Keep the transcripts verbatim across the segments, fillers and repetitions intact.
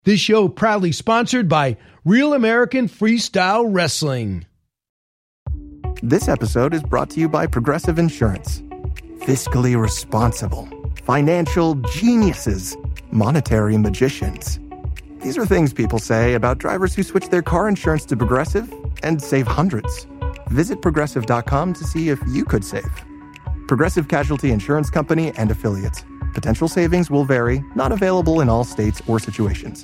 This show proudly sponsored by Real American Freestyle Wrestling. This episode is brought to you by Progressive Insurance. Fiscally responsible, financial geniuses, monetary magicians. These are things people say about drivers who switch their car insurance to Progressive and save hundreds. Visit progressive dot com to see if you could save. Progressive Casualty Insurance Company and Affiliates. Potential savings will vary, not available in all states or situations.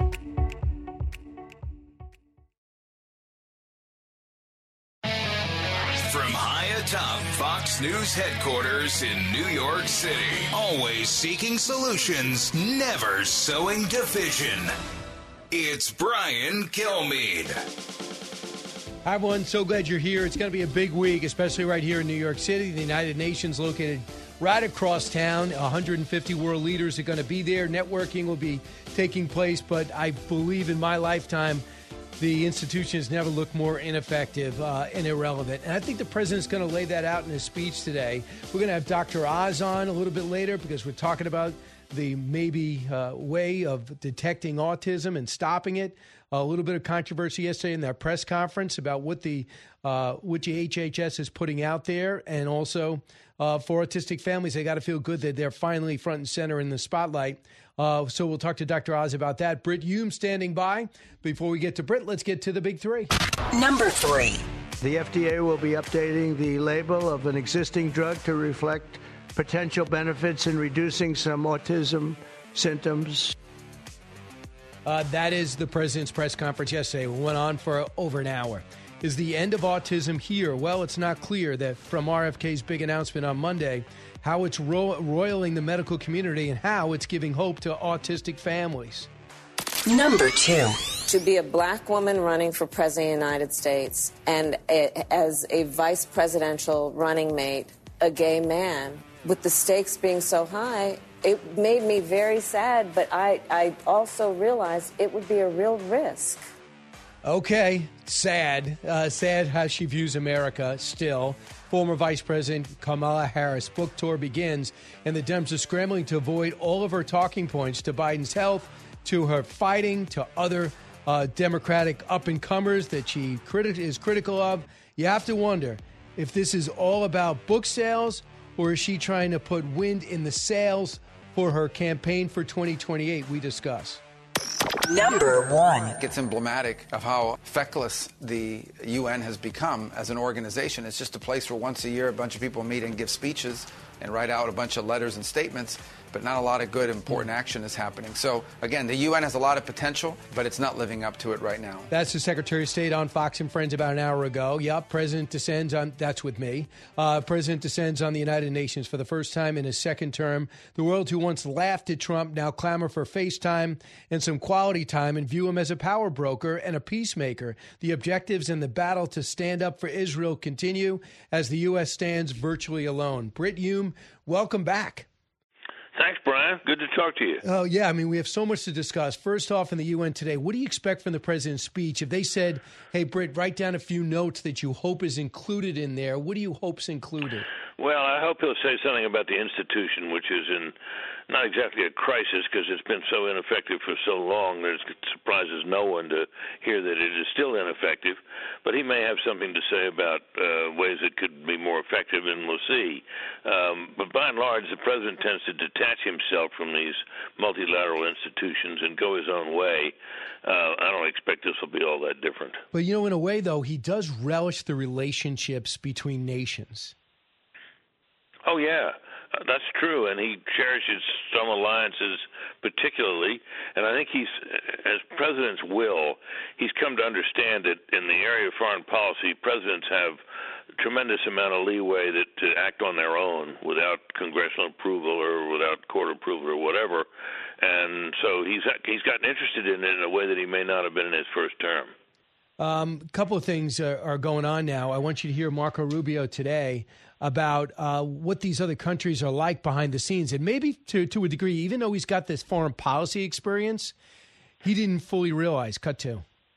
From high atop Fox News headquarters in New York City, always seeking solutions, never sowing division. It's Brian Kilmeade. Hi, everyone. So glad you're here. It's going to be a big week, especially right here in New York City. The United Nations located right across town. one hundred fifty world leaders are going to be there. Networking will be taking place, but I believe in my lifetime, the institution has never looked more ineffective uh, and irrelevant. And I think the president's going to lay that out in his speech today. We're going to have Doctor Oz on a little bit later because we're talking about the maybe uh, way of detecting autism and stopping it. A little bit of controversy yesterday in their press conference about what the uh, what the H H S is putting out there, and also uh, for autistic families, they got to feel good that they're finally front and center in the spotlight. Uh, so we'll talk to Doctor Oz about that. Britt Hume standing by. Before we get to Britt, let's get to the big three. Number three. The F D A will be updating the label of an existing drug to reflect potential benefits in reducing some autism symptoms. Uh, that is the president's press conference yesterday. It went on for over an hour. Is the end of autism here? Well, it's not clear that from R F K's big announcement on Monday, how it's ro- roiling the medical community and how it's giving hope to autistic families. Number two. To be a black woman running for president of the United States and a, as a vice presidential running mate, a gay man, with the stakes being so high, it made me very sad, but I, I also realized it would be a real risk. Okay, sad. Uh, sad how she views America still. Former Vice President Kamala Harris' book tour begins, and the Dems are scrambling to avoid all of her talking points to Biden's health, to her fighting, to other uh, Democratic up-and-comers that she criti- is critical of. You have to wonder if this is all about book sales, or is she trying to put wind in the sails for her campaign for twenty twenty-eight? We discuss. Number one. It's emblematic of how feckless the U N has become as an organization. It's just a place where once a year a bunch of people meet and give speeches and write out a bunch of letters and statements, but not a lot of good, important action is happening. So, again, the U N has a lot of potential, but it's not living up to it right now. That's the Secretary of State on Fox and Friends about an hour ago. Yep, President descends on, that's with me. Uh, President descends on the United Nations for the first time in his second term. The world who once laughed at Trump now clamor for face time and some quality time and view him as a power broker and a peacemaker. The objectives in the battle to stand up for Israel continue as the U S stands virtually alone. Britt Hume, welcome back. Thanks, Brian. Good to talk to you. Oh, yeah. I mean, we have so much to discuss. First off, in the U N today, what do you expect from the president's speech? If they said, hey, Britt, write down a few notes that you hope is included in there, what do you hope's included? Well, I hope he'll say something about the institution, which is in not exactly a crisis because it's been so ineffective for so long that it surprises no one to hear that it is still ineffective. But he may have something to say about uh, ways it could be more effective, and we'll see. Um, but by and large, the president tends to detach himself from these multilateral institutions and go his own way. Uh, I don't expect this will be all that different. But, you know, in a way, though, he does relish the relationships between nations. Oh, yeah. Uh, that's true, and he cherishes some alliances particularly, and I think he's, as presidents will, he's come to understand that in the area of foreign policy, presidents have a tremendous amount of leeway that to act on their own without congressional approval or without court approval or whatever, and so he's he's gotten interested in it in a way that he may not have been in his first term. Um, a couple of things are, are going on now. I want you to hear Marco Rubio today about uh, what these other countries are like behind the scenes. And maybe to, to a degree, even though he's got this foreign policy experience, he didn't fully realize. Cut to.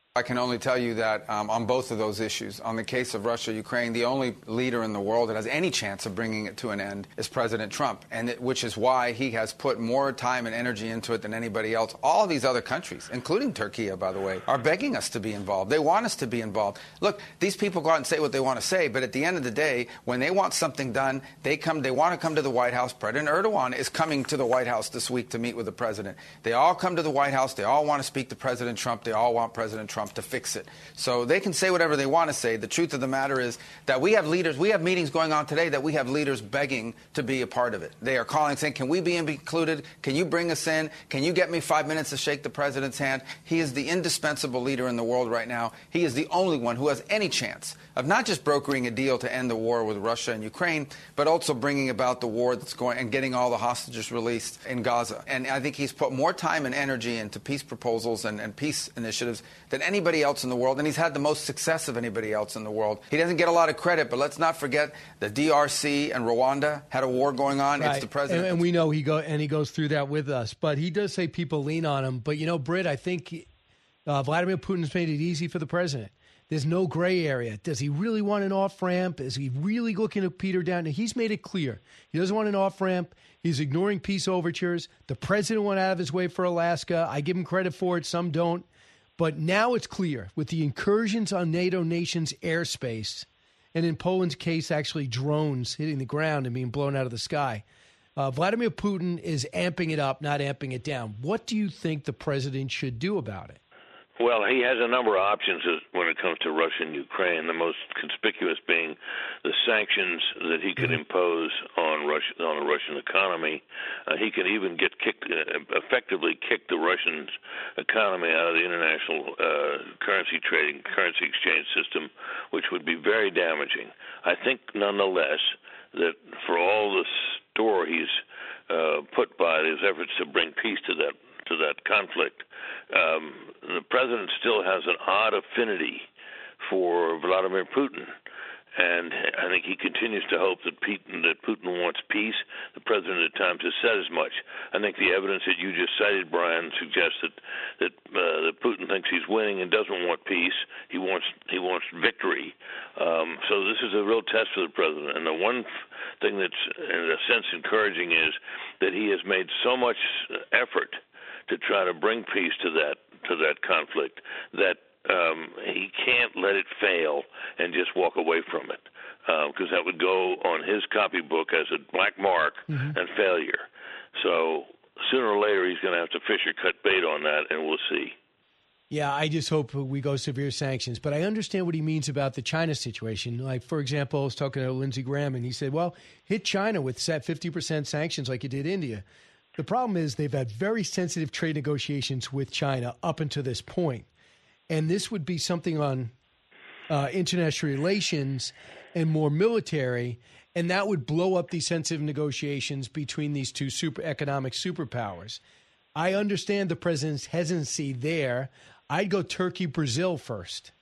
I can only tell you that um, on both of those issues, on the case of Russia, Ukraine, the only leader in the world that has any chance of bringing it to an end is President Trump, and it, which is why he has put more time and energy into it than anybody else. All of these other countries, including Turkey, by the way, are begging us to be involved. They want us to be involved. Look, these people go out and say what they want to say, but at the end of the day, when they want something done, they come. They want to come to the White House. President Erdogan is coming to the White House this week to meet with the president. They all come to the White House. They all want to speak to President Trump. They all want President Trump to fix it. So they can say whatever they want to say. The truth of the matter is that we have leaders, we have meetings going on today that we have leaders begging to be a part of it. They are calling saying, can we be included? Can you bring us in? Can you get me five minutes to shake the president's hand? He is the indispensable leader in the world right now. He is the only one who has any chance of not just brokering a deal to end the war with Russia and Ukraine, but also bringing about the war that's going and getting all the hostages released in Gaza. And I think he's put more time and energy into peace proposals and, and peace initiatives than anybody else in the world. And he's had the most success of anybody else in the world. He doesn't get a lot of credit, but let's not forget the D R C and Rwanda had a war going on. Right. It's the president. And, and we know he go and he goes through that with us. But he does say people lean on him. But, you know, Britt, I think uh, Vladimir Putin's made it easy for the president. There's no gray area. Does he really want an off-ramp? Is he really looking to peter down? Now, he's made it clear. He doesn't want an off-ramp. He's ignoring peace overtures. The president went out of his way for Alaska. I give him credit for it. Some don't. But now it's clear with the incursions on NATO nations' airspace, and in Poland's case, actually drones hitting the ground and being blown out of the sky, uh, Vladimir Putin is amping it up, not amping it down. What do you think the president should do about it? Well, he has a number of options when it comes to Russia and Ukraine, the most conspicuous being the sanctions that he could impose on Russia, on the Russian economy. Uh, he could even get kicked, uh, effectively kick the Russian economy out of the international uh, currency trading, currency exchange system, which would be very damaging. I think, nonetheless, that for all the store he's uh, put by his efforts to bring peace to that to that conflict, um, the president still has an odd affinity for Vladimir Putin. And I think he continues to hope that Putin, that Putin wants peace. The president at times has said as much. I think the evidence that you just cited, Brian, suggests that that, uh, that Putin thinks he's winning and doesn't want peace. He wants he wants victory. Um, so this is a real test for the president. And the one thing that's in a sense encouraging is that he has made so much effort to try to bring peace to that to that conflict that um, he can't let it fail and just walk away from it, because uh, that would go on his copybook as a black mark mm-hmm. and failure. So sooner or later he's going to have to fish or cut bait on that, and we'll see. Yeah, I just hope we go severe sanctions. But I understand what he means about the China situation. Like, for example, I was talking to Lindsey Graham, and he said, well, hit China with set fifty percent sanctions like you did India. The problem is they've had very sensitive trade negotiations with China up until this point. And this would be something on uh, international relations and more military, and that would blow up these sensitive negotiations between these two super economic superpowers. I understand the president's hesitancy there. I'd go Turkey, Brazil first.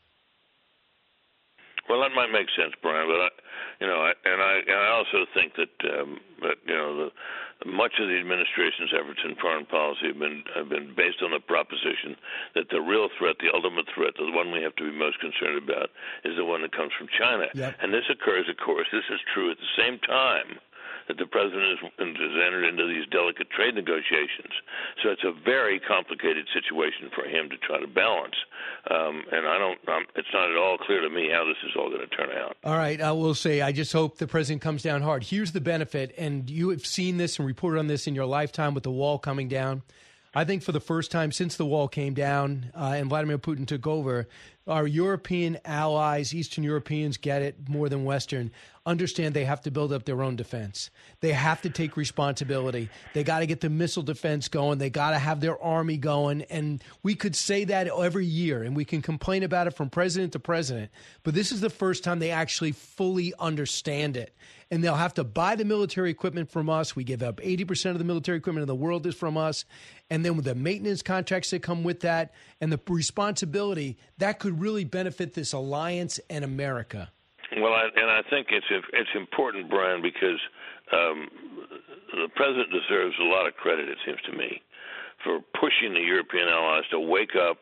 Well, that might make sense, Brian, but I, you know, I, and I and I also think that um, that you know the, much of the administration's efforts in foreign policy have been have been based on the proposition that the real threat, the ultimate threat, the one we have to be most concerned about, is the one that comes from China. Yep. And this occurs, of course, this is true at the same time that the president has entered into these delicate trade negotiations. So it's a very complicated situation for him to try to balance. Um, and I don't, um, it's not at all clear to me how this is all going to turn out. All right. I will say, I just hope the president comes down hard. Here's the benefit, and you have seen this and reported on this in your lifetime with the wall coming down. I think for the first time since the wall came down uh, and Vladimir Putin took over, our European allies, Eastern Europeans get it more than Western, understand they have to build up their own defense. They have to take responsibility. They got to get the missile defense going. They got to have their army going. And we could say that every year, and we can complain about it from president to president. But this is the first time they actually fully understand it. And they'll have to buy the military equipment from us. We give up eighty percent of the military equipment in the world is from us. And then with the maintenance contracts that come with that and the responsibility, that could really benefit this alliance and America. Well, I, and I think it's it's important, Brian, because um, the president deserves a lot of credit, it seems to me, for pushing the European allies to wake up,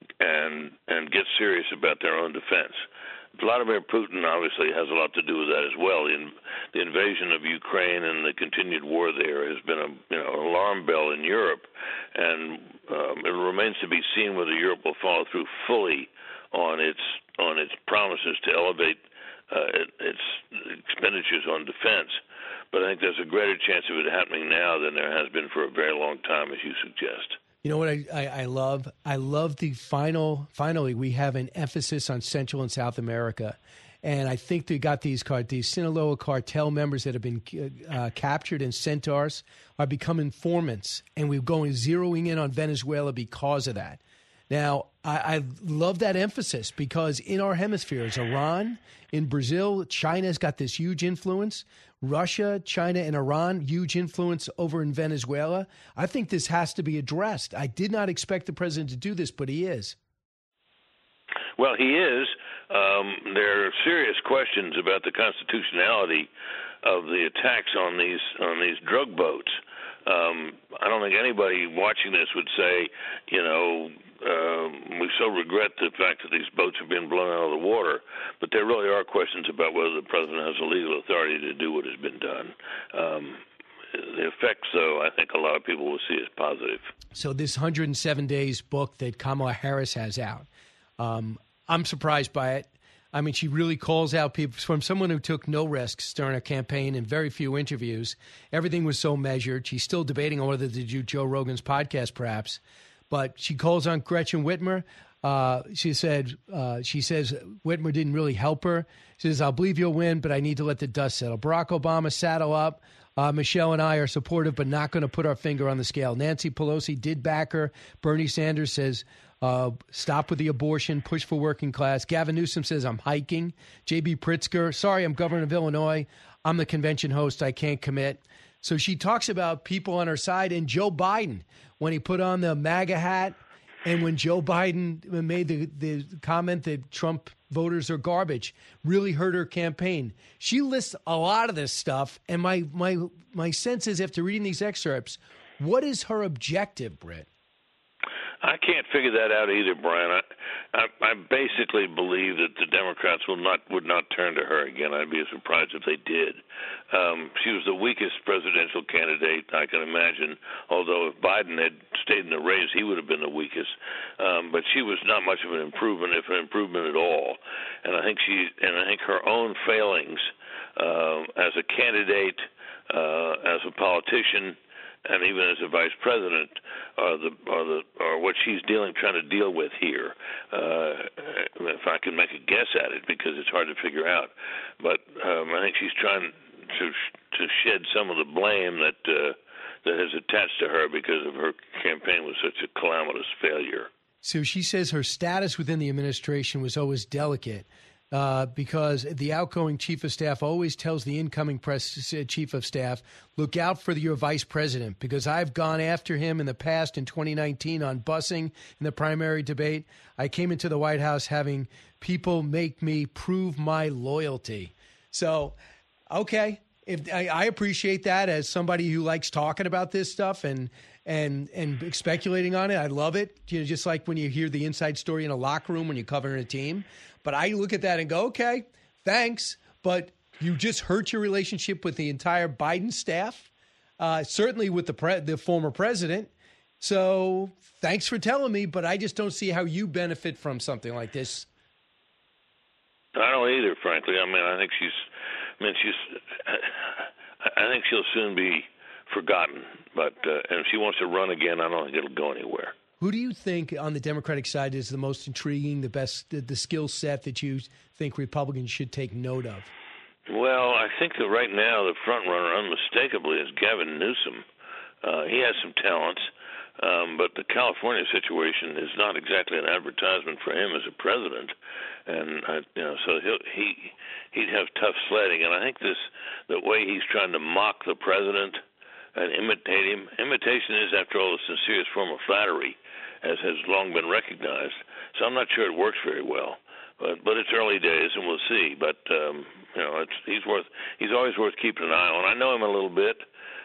and and get serious about their own defense. Vladimir Putin obviously has a lot to do with that as well. The, in, the invasion of Ukraine and the continued war there has been a you know an alarm bell in Europe, and um, it remains to be seen whether Europe will follow through fully on its on its promises to elevate uh, its expenditures on defense. But I think there's a greater chance of it happening now than there has been for a very long time, as you suggest. You know what I, I, I love? I love the final, finally, we have an emphasis on Central and South America. And I think they got these, these Sinaloa cartel members that have been uh, captured, and centaurs are becoming informants. And we're going zeroing in on Venezuela because of that. Now, I, I love that emphasis because in our hemispheres, Iran, in Brazil, China's got this huge influence. Russia, China, and Iran, huge influence over in Venezuela. I think this has to be addressed. I did not expect the president to do this, but he is. Well, he is. Um, there are serious questions about the constitutionality of the attacks on these on these drug boats. Um, I don't think anybody watching this would say, you know, uh, we so regret the fact that these boats have been blown out of the water, but there really are questions about whether the president has the legal authority to do what has been done. Um, the effects, though, I think a lot of people will see as positive. So this one hundred seven days book that Kamala Harris has out, um, I'm surprised by it. I mean, she really calls out people from someone who took no risks during her campaign and very few interviews. Everything was so measured. She's still debating on whether to do Joe Rogan's podcast, perhaps. But she calls on Gretchen Whitmer. Uh, she said, uh, she says Whitmer didn't really help her. She says, I'll believe you'll win, but I need to let the dust settle. Barack Obama, saddle up. Uh, Michelle and I are supportive, but not going to put our finger on the scale. Nancy Pelosi did back her. Bernie Sanders says, Uh, stop with the abortion, push for working class. Gavin Newsom says, I'm hiking. J B Pritzker, sorry, I'm governor of Illinois. I'm the convention host. I can't commit. So she talks about people on her side. And Joe Biden, when he put on the MAGA hat, and when Joe Biden made the, the comment that Trump voters are garbage, really hurt her campaign. She lists a lot of this stuff. And my, my, my sense is, after reading these excerpts, what is her objective, Britt? I can't figure that out either, Brian. I, I, I basically believe that the Democrats will not would not turn to her again. I'd be surprised if they did. Um, she was the weakest presidential candidate I can imagine. Although if Biden had stayed in the race, he would have been the weakest. Um, but she was not much of an improvement, if an improvement at all. And I think she and I think her own failings uh, as a candidate, uh, as a politician, and even as a vice president, are the are the are what she's dealing, trying to deal with here. Uh, if I can make a guess at it, because it's hard to figure out, but um, I think she's trying to to shed some of the blame that uh, that has attached to her because of her campaign was such a calamitous failure. So she says her status within the administration was always delicate. Uh, because the outgoing chief of staff always tells the incoming press chief of staff, look out for the, your vice president, because I've gone after him in the past in twenty nineteen on busing in the primary debate. I came into the White House having people make me prove my loyalty. So, okay, if I, I appreciate that as somebody who likes talking about this stuff and and and speculating on it. I love it. You know, just like when you hear the inside story in a locker room when you're covering a team. But I look at that and go, okay, thanks. But you just hurt your relationship with the entire Biden staff, uh, certainly with the pre- the former president. So thanks for telling me, but I just don't see how you benefit from something like this. I don't either, frankly. I mean, I think she's, I mean, she's, I think she'll soon be forgotten. But uh, and if she wants to run again, I don't think it'll go anywhere. Who do you think on the Democratic side is the most intriguing, the best, the, the skill set that you think Republicans should take note of? Well, I think that right now the front runner unmistakably is Gavin Newsom. Uh, he has some talents, um, but the California situation is not exactly an advertisement for him as a president, and uh, you know, so he'll, he he'd have tough sledding. And I think this the way he's trying to mock the president and imitate him. Imitation is, after all, the sincerest form of flattery, as has long been recognized. So I'm not sure it works very well, but but it's early days, and we'll see. But um, you know, it's, he's worth he's always worth keeping an eye on. I know him a little bit.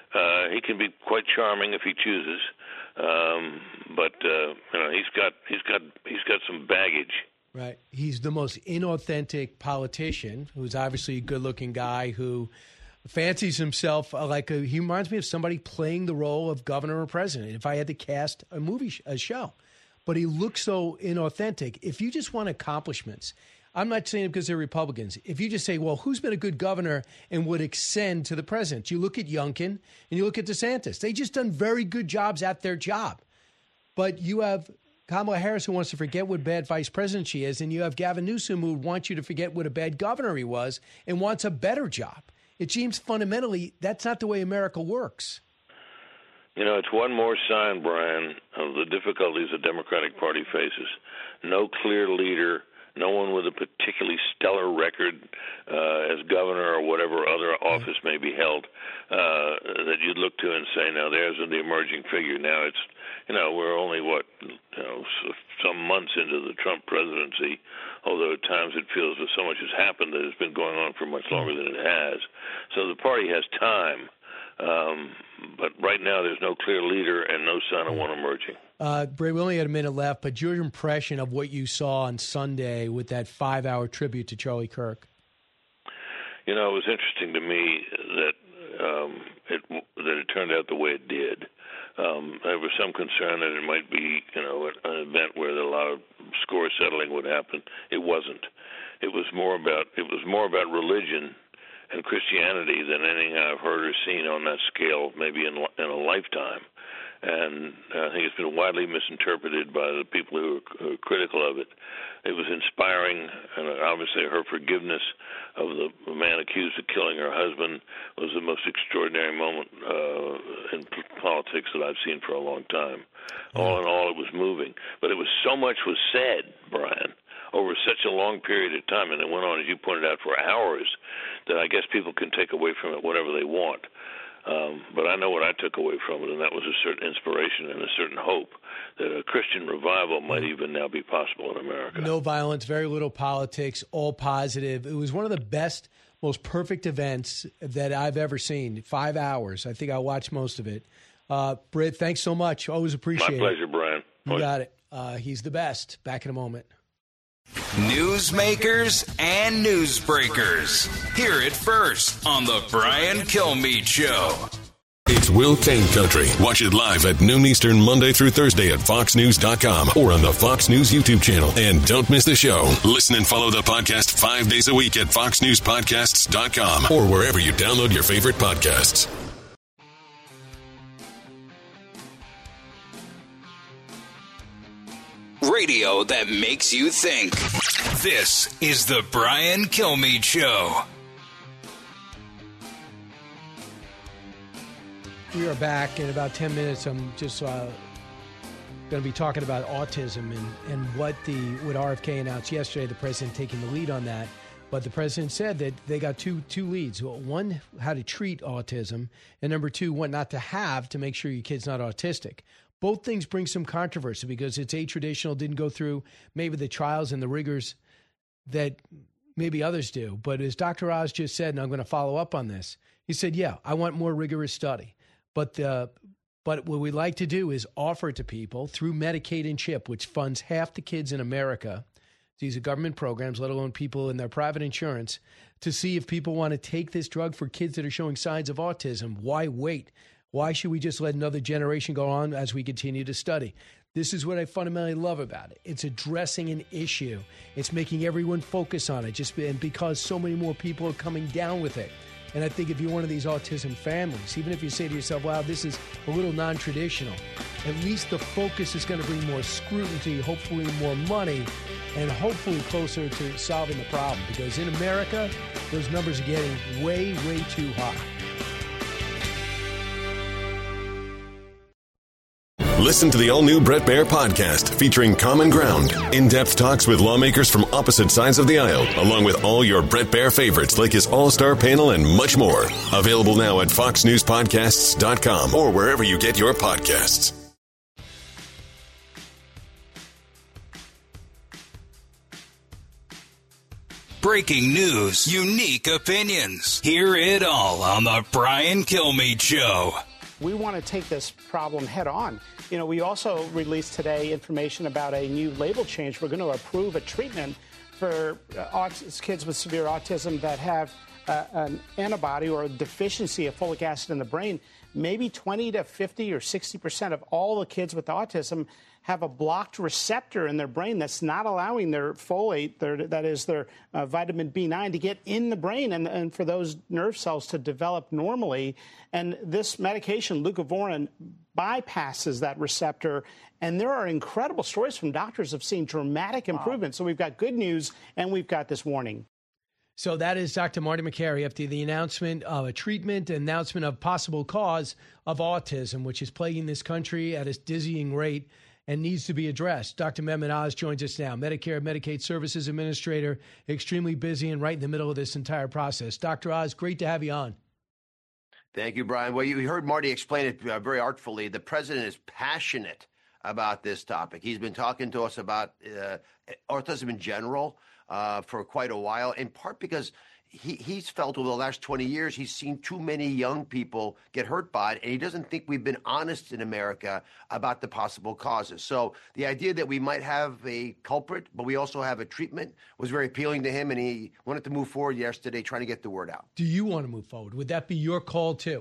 Uh, he can be quite charming if he chooses, um, but uh, you know he's got he's got he's got some baggage. Right. He's the most inauthentic politician, who's obviously a good-looking guy who fancies himself like a, he reminds me of somebody playing the role of governor or president if I had to cast a movie, a show. But he looks so inauthentic. If you just want accomplishments, I'm not saying it because they're Republicans. If you just say, well, who's been a good governor and would extend to the president? You look at Youngkin and you look at DeSantis. They just done very good jobs at their job. But you have Kamala Harris, who wants to forget what bad vice president she is, and you have Gavin Newsom, who wants you to forget what a bad governor he was and wants a better job. It seems fundamentally that's not the way America works. You know, it's one more sign, Brian, of the difficulties the Democratic Party faces. No clear leader, no one with a particularly stellar record uh, as governor or whatever other office may be held uh, that you'd look to and say, now there's the emerging figure. Now it's, you know, we're only, what, you know, some months into the Trump presidency, although at times it feels that so much has happened that it's been going on for much longer than it has. So the party has time. Um, but right now there's no clear leader and no sign of one emerging. Uh, Bray, we only had a minute left, but your impression of what you saw on Sunday with that five-hour tribute to Charlie Kirk? You know, it was interesting to me that um, it that it turned out the way it did. Um, there was some concern that it might be, you know, an event where a lot of score settling would happen. It wasn't. It was more about it was more about religion and Christianity than anything I've heard or seen on that scale, maybe in, in a lifetime. And I think it's been widely misinterpreted by the people who are, who are critical of it. It was inspiring, and obviously her forgiveness of the man accused of killing her husband was the most extraordinary moment uh, in politics that I've seen for a long time. All in all, it was moving. But it was so much was said, Brian, over such a long period of time, and it went on, as you pointed out, for hours, that I guess people can take away from it whatever they want. Um, but I know what I took away from it, and that was a certain inspiration and a certain hope that a Christian revival might even now be possible in America. No violence, very little politics, all positive. It was one of the best, most perfect events that I've ever seen. Five hours. I think I watched most of it. Uh, Britt, thanks so much. Always appreciate it. My pleasure, Brian. You got it. Uh, he's the best. Back in a moment. Newsmakers and newsbreakers. Hear it first on the Brian Kilmeade Show. It's Will Cain Country. Watch it live at noon Eastern Monday through Thursday at fox news dot com or on the Fox News YouTube channel. And don't miss the show. Listen and follow the podcast five days a week at fox news podcasts dot com or wherever you download your favorite podcasts. Radio that makes you think. This is the Brian Kilmeade Show. We are back in about ten minutes. I'm just uh, going to be talking about autism and, and what the what R F K announced yesterday, the president taking the lead on that. But the president said that they got two two leads. One, how to treat autism, and number two, what not to have to make sure your kid's not autistic. Both things bring some controversy because it's atraditional, didn't go through maybe the trials and the rigors that maybe others do. But as Doctor Oz just said, and I'm going to follow up on this, he said, yeah, I want more rigorous study. But the, but what we like to do is offer it to people through Medicaid and CHIP, which funds half the kids in America. These are government programs, let alone people in their private insurance, to see if people want to take this drug for kids that are showing signs of autism. Why wait? Why should we just let another generation go on as we continue to study? This is what I fundamentally love about it. It's addressing an issue. It's making everyone focus on it, just and because so many more people are coming down with it. And I think if you're one of these autism families, even if you say to yourself, wow, this is a little non-traditional, at least the focus is going to bring more scrutiny, hopefully more money, and hopefully closer to solving the problem. Because in America, those numbers are getting way, way too high. Listen to the all-new Bret Baier podcast featuring Common Ground, in-depth talks with lawmakers from opposite sides of the aisle, along with all your Bret Baier favorites like his all-star panel and much more. Available now at fox news podcasts dot com or wherever you get your podcasts. breaking news, unique opinions. Hear it all on the Brian Kilmeade Show. We want to take this problem head on. You know, we also released today information about a new label change. We're going to approve a treatment for uh, kids with severe autism that have uh, an antibody or a deficiency of folic acid in the brain. Maybe twenty to fifty or sixty percent of all the kids with autism have a blocked receptor in their brain that's not allowing their folate, their, that is their uh, vitamin B nine, to get in the brain and, and for those nerve cells to develop normally. And this medication, leucovorin, bypasses that receptor. And there are incredible stories from doctors of seeing dramatic improvement. Wow. So we've got good news and we've got this warning. So that is Doctor Marty Makary after the announcement of a treatment, announcement of possible cause of autism, which is plaguing this country at a dizzying rate and needs to be addressed. Doctor Mehmet Oz joins us now, Medicare Medicaid Services Administrator, extremely busy and right in the middle of this entire process. Doctor Oz, great to have you on. Thank you, Brian. Well, you heard Marty explain it uh, very artfully. The president is passionate about this topic. He's been talking to us about uh, autism in general uh, for quite a while, in part because he, he's felt over the last twenty years, he's seen too many young people get hurt by it, and he doesn't think we've been honest in America about the possible causes. So the idea that we might have a culprit, but we also have a treatment, was very appealing to him, and he wanted to move forward yesterday trying to get the word out. Do you want to move forward? Would that be your call too?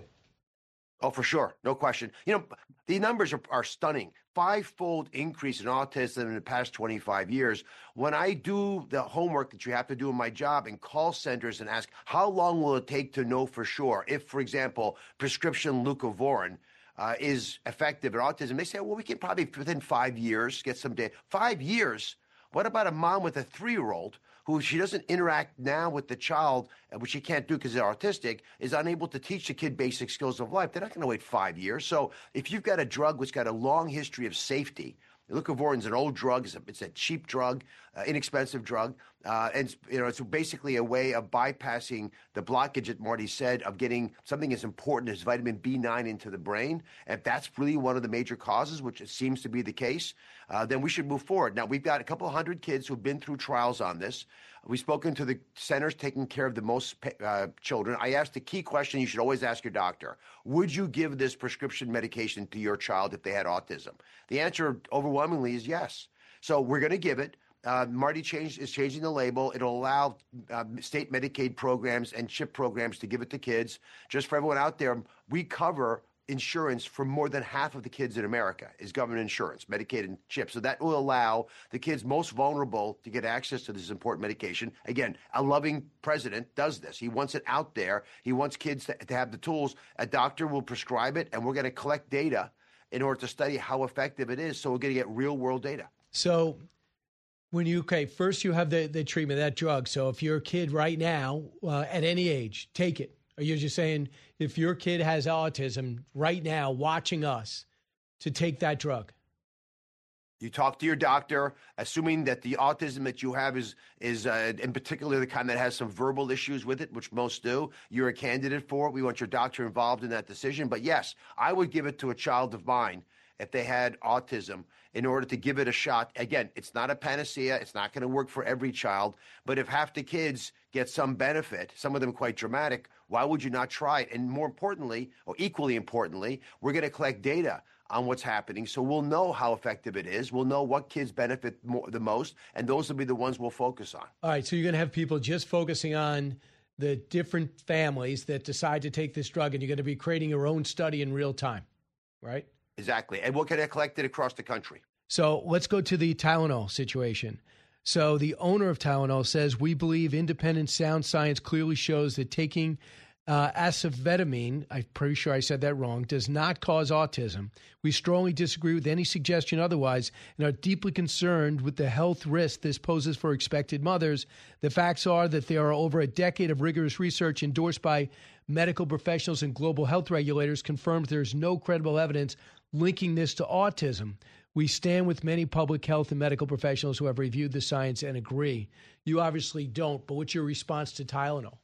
Oh, for sure. No question. You know, the numbers are, are stunning. Five-fold increase in autism in the past twenty-five years. When I do the homework that you have to do in my job in call centers and ask, how long will it take to know for sure if, for example, prescription leucovorin uh, is effective in autism, they say, well, we can probably within five years get some data. Five years? What about a mom with a three-year-old who she doesn't interact now with the child, which she can't do because they're autistic, is unable to teach the kid basic skills of life? They're not going to wait five years. So if you've got a drug which got a long history of safety, leucovorin is an old drug. It's a, it's a cheap drug, uh, inexpensive drug, uh, and you know it's basically a way of bypassing the blockage that Marty said of getting something as important as vitamin B nine into the brain. And if that's really one of the major causes, which it seems to be the case, uh, then we should move forward. Now, we've got a couple of hundred kids who've been through trials on this. We've spoken to the centers taking care of the most uh, children. I asked the key question you should always ask your doctor. Would you give this prescription medication to your child if they had autism? The answer overwhelmingly is yes. So we're going to give it. Uh, Marty changed, is changing the label. It'll allow uh, state Medicaid programs and CHIP programs to give it to kids. Just for everyone out there, we cover insurance for more than half of the kids in America is government insurance, Medicaid and CHIP. So that will allow the kids most vulnerable to get access to this important medication. Again, a loving president does this. He wants it out there. He wants kids to, to have the tools. A doctor will prescribe it, and we're going to collect data in order to study how effective it is. So we're going to get real world data. So when you, okay, first you have the, the treatment, that drug. So if you're a kid right now, uh, at any age, take it. Or you're just saying if your kid has autism right now watching us to take that drug? You talk to your doctor, assuming that the autism that you have is, is uh, in particular, the kind that has some verbal issues with it, which most do. You're a candidate for it. We want your doctor involved in that decision. But yes, I would give it to a child of mine if they had autism in order to give it a shot. Again, it's not a panacea. It's not going to work for every child. But if half the kids get some benefit, some of them quite dramatic, why would you not try it? And more importantly, or equally importantly, we're going to collect data on what's happening. So we'll know how effective it is. We'll know what kids benefit more, the most, and those will be the ones we'll focus on. All right, so you're going to have people just focusing on the different families that decide to take this drug, and you're going to be creating your own study in real time, right? Exactly, and we're going to collect it across the country. So let's go to the Tylenol situation. So the owner of Tylenol says, we believe independent sound science clearly shows that taking uh, acetaminophen, I'm pretty sure I said that wrong, does not cause autism. We strongly disagree with any suggestion otherwise and are deeply concerned with the health risk this poses for expected mothers. The facts are that there are over a decade of rigorous research endorsed by medical professionals and global health regulators confirms there is no credible evidence linking this to autism. We stand with many public health and medical professionals who have reviewed the science and agree. You obviously don't, but what's your response to Tylenol?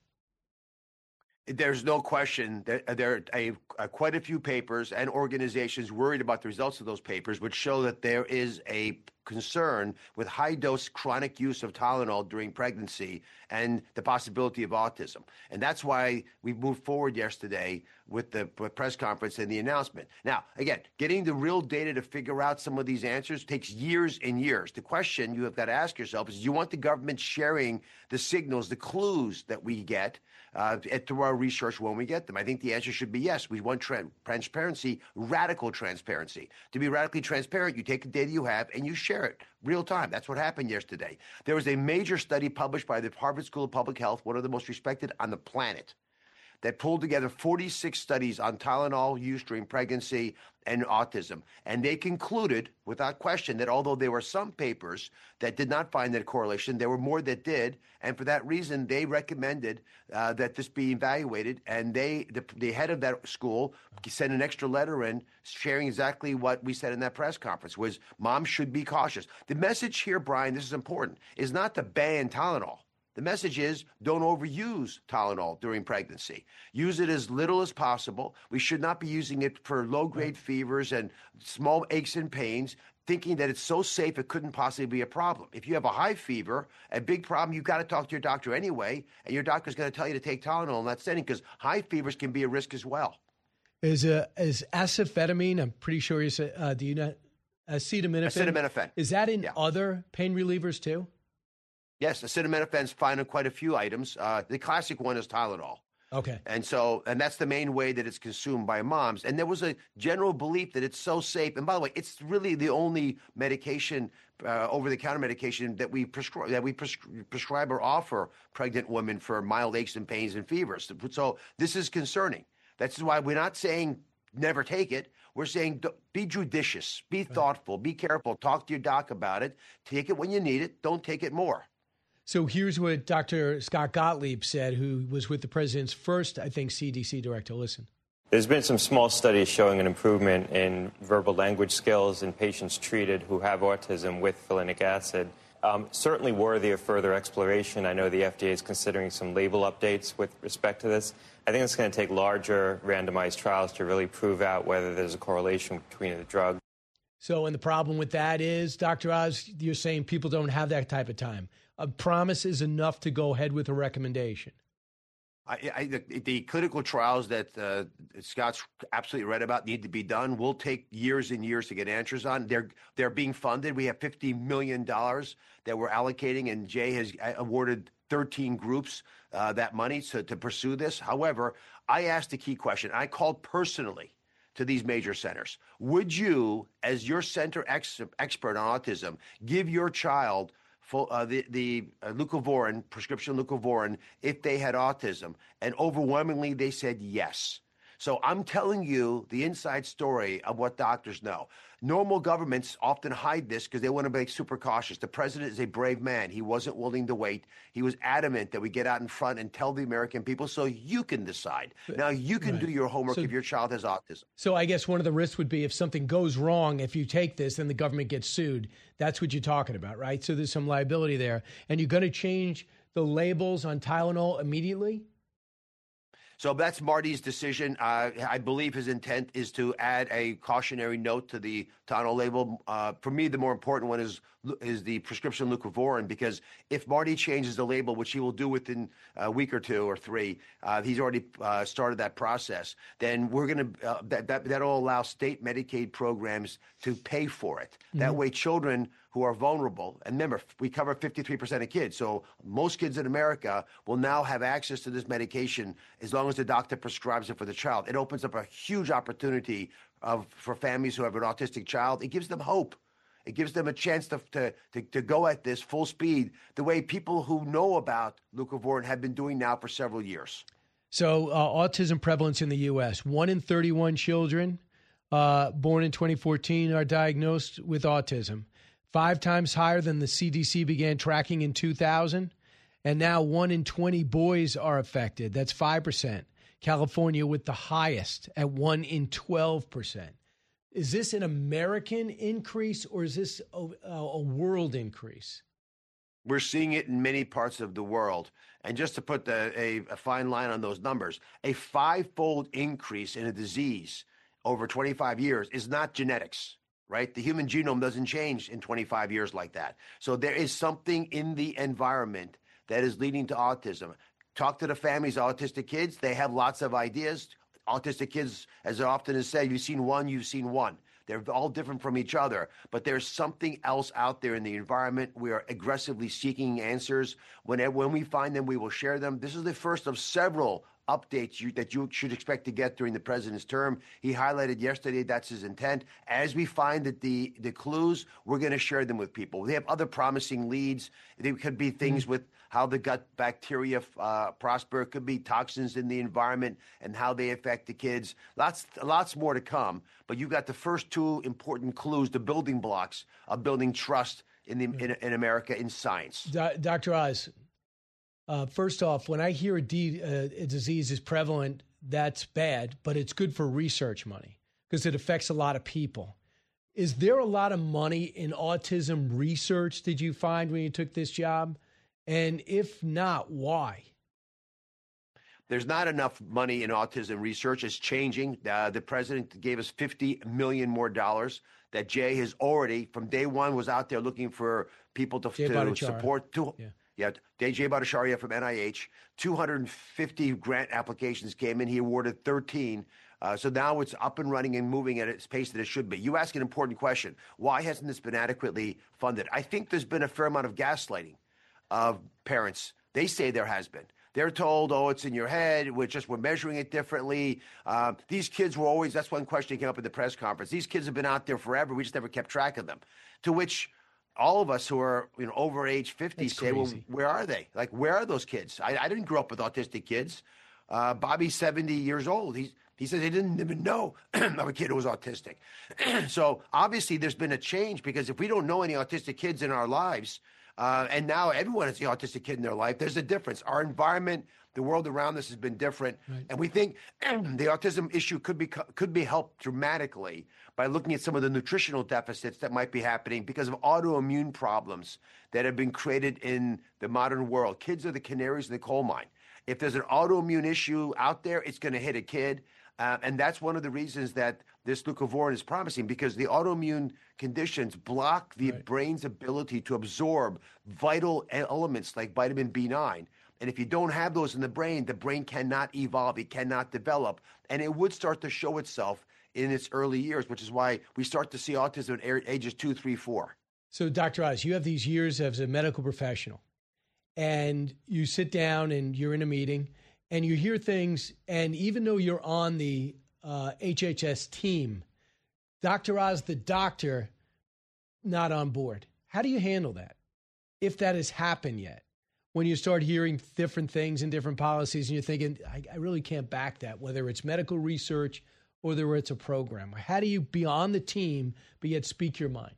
There's no question that there are a, a, quite a few papers and organizations worried about the results of those papers, which show that there is a concern with high-dose chronic use of Tylenol during pregnancy and the possibility of autism. And that's why we moved forward yesterday with the press conference and the announcement. Now, again, getting the real data to figure out some of these answers takes years and years. The question you have got to ask yourself is, do you want the government sharing the signals, the clues that we get uh, through our research when we get them? I think the answer should be yes. We want tra- transparency, radical transparency. To be radically transparent, you take the data you have and you share it real time. That's what happened yesterday. There was a major study published by the Harvard School of Public Health, one of the most respected on the planet, that pulled together forty-six studies on Tylenol use during pregnancy and autism. And they concluded, without question, that although there were some papers that did not find that correlation, there were more that did. And for that reason, they recommended uh, that this be evaluated. And they, the, the head of that school sent an extra letter in sharing exactly what we said in that press conference, was moms should be cautious. The message here, Brian, this is important, is not to ban Tylenol. The message is don't overuse Tylenol during pregnancy. Use it as little as possible. We should not be using it for low-grade fevers and small aches and pains, thinking that it's so safe it couldn't possibly be a problem. If you have a high fever, a big problem, you've got to talk to your doctor anyway, and your doctor's going to tell you to take Tylenol in that setting because high fevers can be a risk as well. Is uh, is acetylphenamine, I'm pretty sure you said, uh, do you know, acetaminophen? Acetaminophen. Is that in yeah. other pain relievers too? Yes, acetaminophen's found in quite a few items. Uh, the classic one is Tylenol. Okay. And so, and that's the main way that it's consumed by moms. And there was a general belief that it's so safe. And by the way, it's really the only medication, uh, over-the-counter medication that we prescribe, that we prescri- prescribe or offer pregnant women for mild aches and pains and fevers. So this is concerning. That's why we're not saying never take it. We're saying be judicious, be thoughtful, be careful, talk to your doc about it. Take it when you need it. Don't take it more. So here's what Doctor Scott Gottlieb said, who was with the president's first, I think, C D C director. Listen. There's been some small studies showing an improvement in verbal language skills in patients treated who have autism with folinic acid. Um, certainly worthy of further exploration. I know the F D A is considering some label updates with respect to this. I think it's going to take larger randomized trials to really prove out whether there's a correlation between the drug. So, and the problem with that is, Doctor Oz, you're saying people don't have that type of time. A promise is enough to go ahead with a recommendation. I, I, the, the clinical trials that uh, Scott's absolutely right about need to be done. Will take years and years to get answers on. They're they're being funded. We have fifty million dollars that we're allocating, and Jay has awarded thirteen groups uh, that money to, to pursue this. However, I asked the key question. I called personally to these major centers. Would you, as your center ex- expert on autism, give your child Full, uh, the, the uh, leucovorin, prescription leucovorin, if they had autism? And overwhelmingly, they said yes. So I'm telling you the inside story of what doctors know. Normal governments often hide this because they want to be super cautious. The president is a brave man. He wasn't willing to wait. He was adamant that we get out in front and tell the American people so you can decide. Now you can right. do your homework so, if your child has autism. So I guess one of the risks would be if something goes wrong, if you take this, then the government gets sued. That's what you're talking about, right? So there's some liability there. And you're going to change the labels on Tylenol immediately? So that's Marty's decision. Uh, I believe his intent is to add a cautionary note to the Tylenol label. Uh, for me, the more important one is is the prescription leucovorin, because if Marty changes the label, which he will do within a week or two or three, uh, he's already uh, started that process, then we're going to uh, that, that that'll allow state Medicaid programs to pay for it. Mm-hmm. That way, children who are vulnerable, and remember, we cover fifty-three percent of kids, so most kids in America will now have access to this medication as long as the doctor prescribes it for the child. It opens up a huge opportunity of, for families who have an autistic child. It gives them hope. It gives them a chance to, to, to, to go at this full speed, the way people who know about leucovorin have been doing now for several years. So uh, autism prevalence in the U S, one in thirty-one children uh, born in twenty fourteen are diagnosed with autism. Five times higher than the C D C began tracking in two thousand. And now one in twenty boys are affected. That's five percent. California with the highest at one in twelve percent. Is this an American increase or is this a, a world increase? We're seeing it in many parts of the world. And just to put the, a, a fine line on those numbers, a five-fold increase in a disease over twenty-five years is not genetics. right? The human genome doesn't change in twenty-five years like that. So there is something in the environment that is leading to autism. Talk to the families of autistic kids. They have lots of ideas. Autistic kids, as often is said, you've seen one, you've seen one. They're all different from each other, but there's something else out there in the environment. We are aggressively seeking answers. When, when we find them, we will share them. This is the first of several updates you, that you should expect to get during the president's term. He highlighted yesterday that's his intent. As we find that the, the clues, we're going to share them with people. They have other promising leads. There could be things with how the gut bacteria uh, prosper. It could be toxins in the environment and how they affect the kids. Lots, lots more to come. But you got the first two important clues, the building blocks of building trust in the in, in America in science. Do- Doctor Oz, uh, first off, when I hear a, de- uh, a disease is prevalent, that's bad, but it's good for research money because it affects a lot of people. Is there a lot of money in autism research, did you find when you took this job? And if not, why? There's not enough money in autism research. It's changing. Uh, the president gave us fifty million dollars more dollars that Jay has already, from day one, was out there looking for people to, to support. To, yeah. Yeah, Jay Bhattacharya from N I H. two hundred fifty grant applications came in. He awarded thirteen. Uh, so now it's up and running and moving at its pace that it should be. You ask an important question. Why hasn't this been adequately funded? I think there's been a fair amount of gaslighting of parents. They say there has been. They're told, oh, it's in your head. We're just, we're measuring it differently. Uh, these kids were always, that's one question that came up at the press conference. These kids have been out there forever. We just never kept track of them. To which all of us who are, you know, over age fifty that's say, crazy. Well, where are they? Like, where are those kids? I, I didn't grow up with autistic kids. Uh, Bobby's seventy years old. He's, he says he didn't even know of a kid who was autistic. So obviously there's been a change, because if we don't know any autistic kids in our lives, Uh, and now everyone has the autistic kid in their life, there's a difference. Our environment, the world around us has been different. Right. And we think the autism issue could be could be helped dramatically by looking at some of the nutritional deficits that might be happening because of autoimmune problems that have been created in the modern world. Kids are the canaries in the coal mine. If there's an autoimmune issue out there, it's going to hit a kid. Uh, and that's one of the reasons that this leucovorin is promising, because the autoimmune conditions block the right. brain's ability to absorb vital elements like vitamin B nine. And if you don't have those in the brain, the brain cannot evolve, it cannot develop, and it would start to show itself in its early years, which is why we start to see autism at ages two, three, four. So, Doctor Oz, you have these years as a medical professional, and you sit down and you're in a meeting, and you hear things, and even though you're on the uh, H H S team, Doctor Oz, the doctor, not on board. How do you handle that, if that has happened yet? When you start hearing different things and different policies, and you're thinking, I, I really can't back that, whether it's medical research or whether it's a program. How do you be on the team, but yet speak your mind?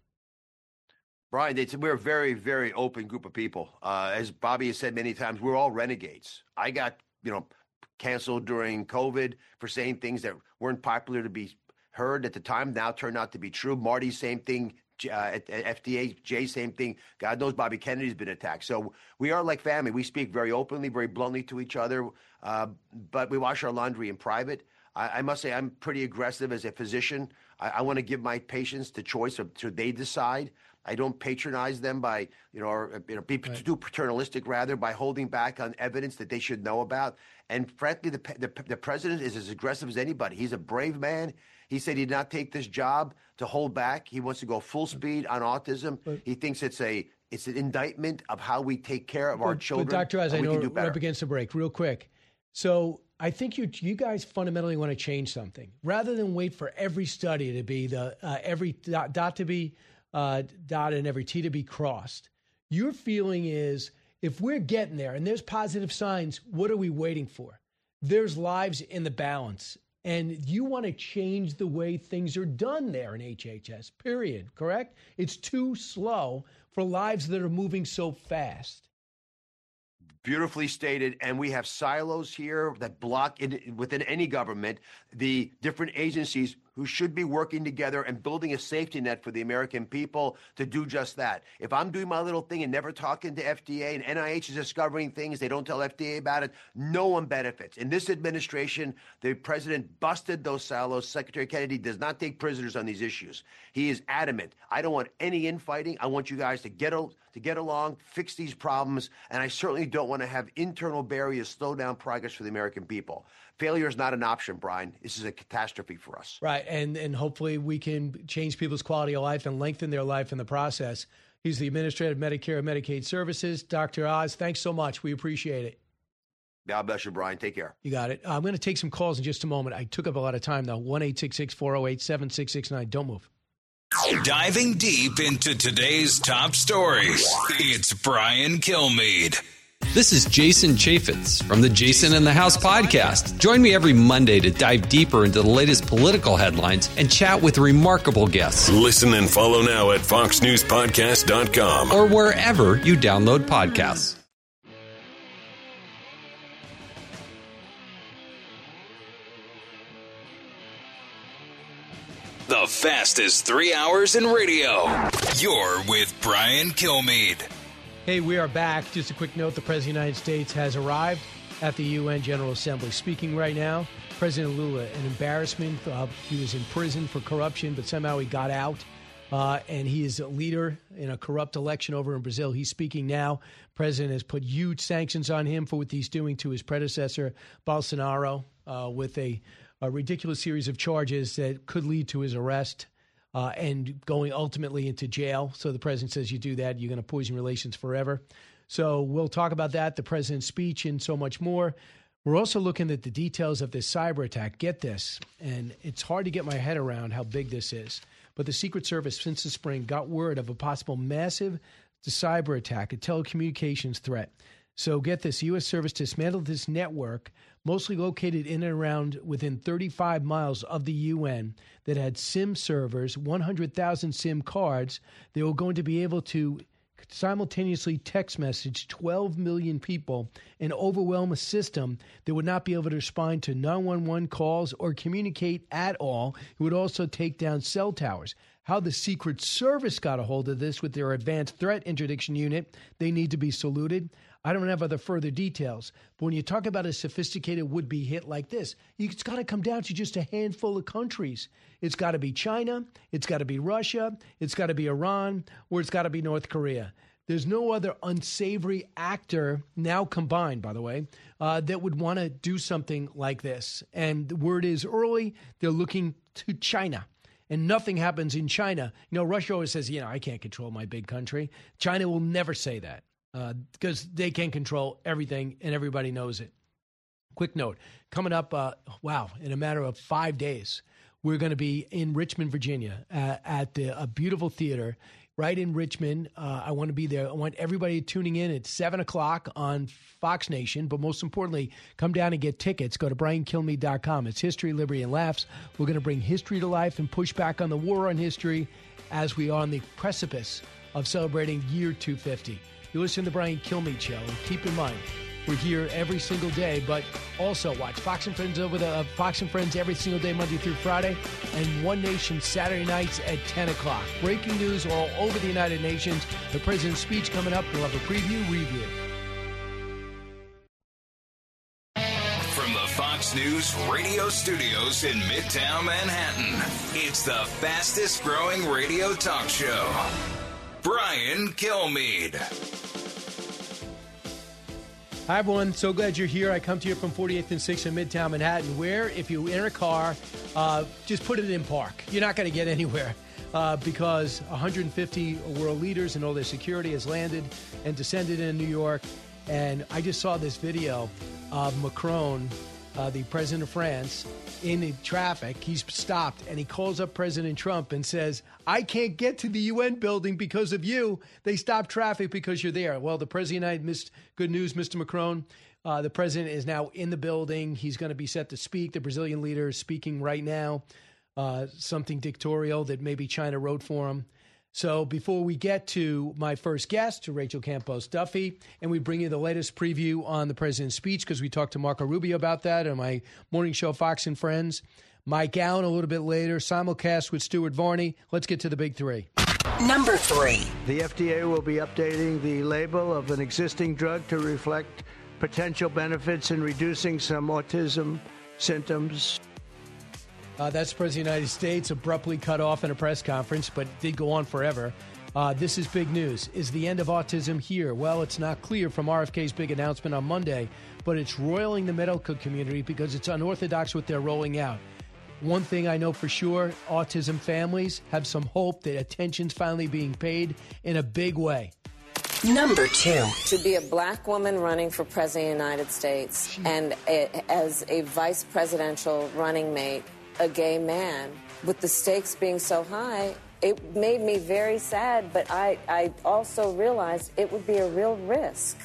Brian, it's, we're a very, very open group of people. Uh, as Bobby has said many times, we're all renegades. I got you know, canceled during COVID for saying things that weren't popular to be heard at the time, now turned out to be true. Marty, same thing. Uh, at, at F D A, Jay, same thing. God knows Bobby Kennedy's been attacked. So we are like family. We speak very openly, very bluntly to each other, uh, but we wash our laundry in private. I, I must say I'm pretty aggressive as a physician. I, I want to give my patients the choice of, so they decide. I don't patronize them by, you know, or, you know, be right. too paternalistic, rather, by holding back on evidence that they should know about. And frankly, the, the the president is as aggressive as anybody. He's a brave man. He said he did not take this job to hold back. He wants to go full speed on autism. But, he thinks it's a it's an indictment of how we take care of but, our children. But Doctor Oz, I know we're up against the break. Real quick. So I think you you guys fundamentally want to change something. Rather than wait for every study to be the uh, every dot, dot to be uh, dot and every T to be crossed, your feeling is if we're getting there and there's positive signs, what are we waiting for? There's lives in the balance. And you want to change the way things are done there in H H S, period, correct? It's too slow for lives that are moving so fast. Beautifully stated. And we have silos here that block, in, within any government, the different agencies who should be working together and building a safety net for the American people to do just that. If I'm doing my little thing and never talking to F D A and N I H is discovering things, they don't tell F D A about it, no one benefits. In this administration, the president busted those silos. Secretary Kennedy does not take prisoners on these issues. He is adamant. I don't want any infighting. I want you guys to get a, to get along, fix these problems, and I certainly don't want to have internal barriers slow down progress for the American people. Failure is not an option, Brian. This is a catastrophe for us. Right, and and hopefully we can change people's quality of life and lengthen their life in the process. He's the Administrator of Medicare and Medicaid Services. Doctor Oz, thanks so much. We appreciate it. God bless you, Brian. Take care. You got it. I'm going to take some calls in just a moment. I took up a lot of time, though. one eight six six, four oh eight, seven six six nine. Don't move. Diving deep into today's top stories, it's Brian Kilmeade. This is Jason Chaffetz from the Jason in the House podcast. Join me every Monday to dive deeper into the latest political headlines and chat with remarkable guests. Listen and follow now at fox news podcast dot com or wherever you download podcasts. The fastest three hours in radio. You're with Brian Kilmeade. Hey, we are back. Just a quick note, the President of the United States has arrived at the U N General Assembly. Speaking right now, President Lula, an embarrassment. Uh, he was in prison for corruption, but somehow he got out. Uh, and he is a leader in a corrupt election over in Brazil. He's speaking now. President has put huge sanctions on him for what he's doing to his predecessor, Bolsonaro, uh, with a, a ridiculous series of charges that could lead to his arrest. Uh, and going ultimately into jail. So the president says you do that, you're going to poison relations forever. So we'll talk about that, the president's speech, and so much more. We're also looking at the details of this cyber attack. Get this, and it's hard to get my head around how big this is. But the Secret Service, since the spring, got word of a possible massive cyber attack, a telecommunications threat. So get this, the U S service dismantled this network, mostly located in and around within thirty-five miles of the U N, that had SIM servers, one hundred thousand SIM cards. They were going to be able to simultaneously text message twelve million people and overwhelm a system that would not be able to respond to nine one one calls or communicate at all. It would also take down cell towers. How the Secret Service got a hold of this with their advanced threat interdiction unit, they need to be saluted. I don't have other further details. But when you talk about a sophisticated would-be hit like this, it's got to come down to just a handful of countries. It's got to be China, it's got to be Russia, it's got to be Iran, or it's got to be North Korea. There's no other unsavory actor, now combined, by the way, uh, that would want to do something like this. And the word is early, they're looking to China. And nothing happens in China. You know, Russia always says, you know, I can't control my big country. China will never say that. Uh, because they can control everything and everybody knows it. Quick note, coming up, uh, wow, in a matter of five days, we're going to be in Richmond, Virginia uh, at the, a beautiful theater right in Richmond. Uh, I want to be there. I want everybody tuning in at seven o'clock on Fox Nation. But most importantly, come down and get tickets. Go to brian kilmeade dot com. It's History, Liberty, and Laughs. We're going to bring history to life and push back on the war on history as we are on the precipice of celebrating year two fifty. You listen to the Brian Kilmeade Show, and keep in mind, we're here every single day, but also watch Fox and Friends over the uh, Fox and Friends every single day, Monday through Friday, and One Nation Saturday nights at ten o'clock. Breaking news all over the United Nations. The president's speech coming up. We'll have a preview, review. From the Fox News radio studios in Midtown Manhattan, it's the fastest growing radio talk show. Brian Kilmeade. Hi, everyone. So glad you're here. I come to you from forty-eighth and sixth in Midtown Manhattan, where if you enter a car, uh, just put it in park. You're not going to get anywhere uh, because one hundred fifty world leaders and all their security has landed and descended in New York. And I just saw this video of Macron, uh, the president of France, in the traffic. He's stopped, and he calls up President Trump and says, I can't get to the U N building because of you. They stopped traffic because you're there. Well, the president and I missed good news, Mister Macron. Uh, the president is now in the building. He's going to be set to speak. The Brazilian leader is speaking right now, uh, something dictatorial that maybe China wrote for him. So before we get to my first guest, to Rachel Campos Duffy, and we bring you the latest preview on the president's speech, because we talked to Marco Rubio about that on my morning show, Fox and Friends. Mike Allen a little bit later. Simulcast with Stuart Varney. Let's get to the big three. Number three. The F D A will be updating the label of an existing drug to reflect potential benefits in reducing some autism symptoms. Uh, that's the President of the United States abruptly cut off in a press conference, but did go on forever. Uh, this is big news. Is the end of autism here? Well, it's not clear from R F K's big announcement on Monday, but it's roiling the medical community because it's unorthodox what they're rolling out. One thing I know for sure, autism families have some hope that attention's finally being paid in a big way. Number two. To be a black woman running for president of the United States and a, as a vice presidential running mate, a gay man, with the stakes being so high, it made me very sad, but I, I also realized it would be a real risk.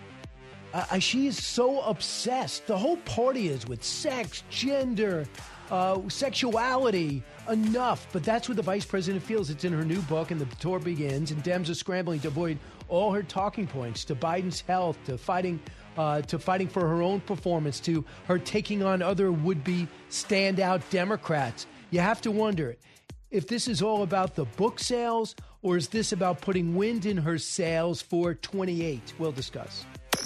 Uh, she is so obsessed. The whole party is with sex, gender, uh, sexuality, enough. But that's what the vice president feels. It's in her new book, and the tour begins, and Dems are scrambling to avoid all her talking points, to Biden's health, to fighting uh, to fighting for her own performance, to her taking on other would-be standout Democrats. You have to wonder if this is all about the book sales, or is this about putting wind in her sails for twenty-eight? We'll discuss.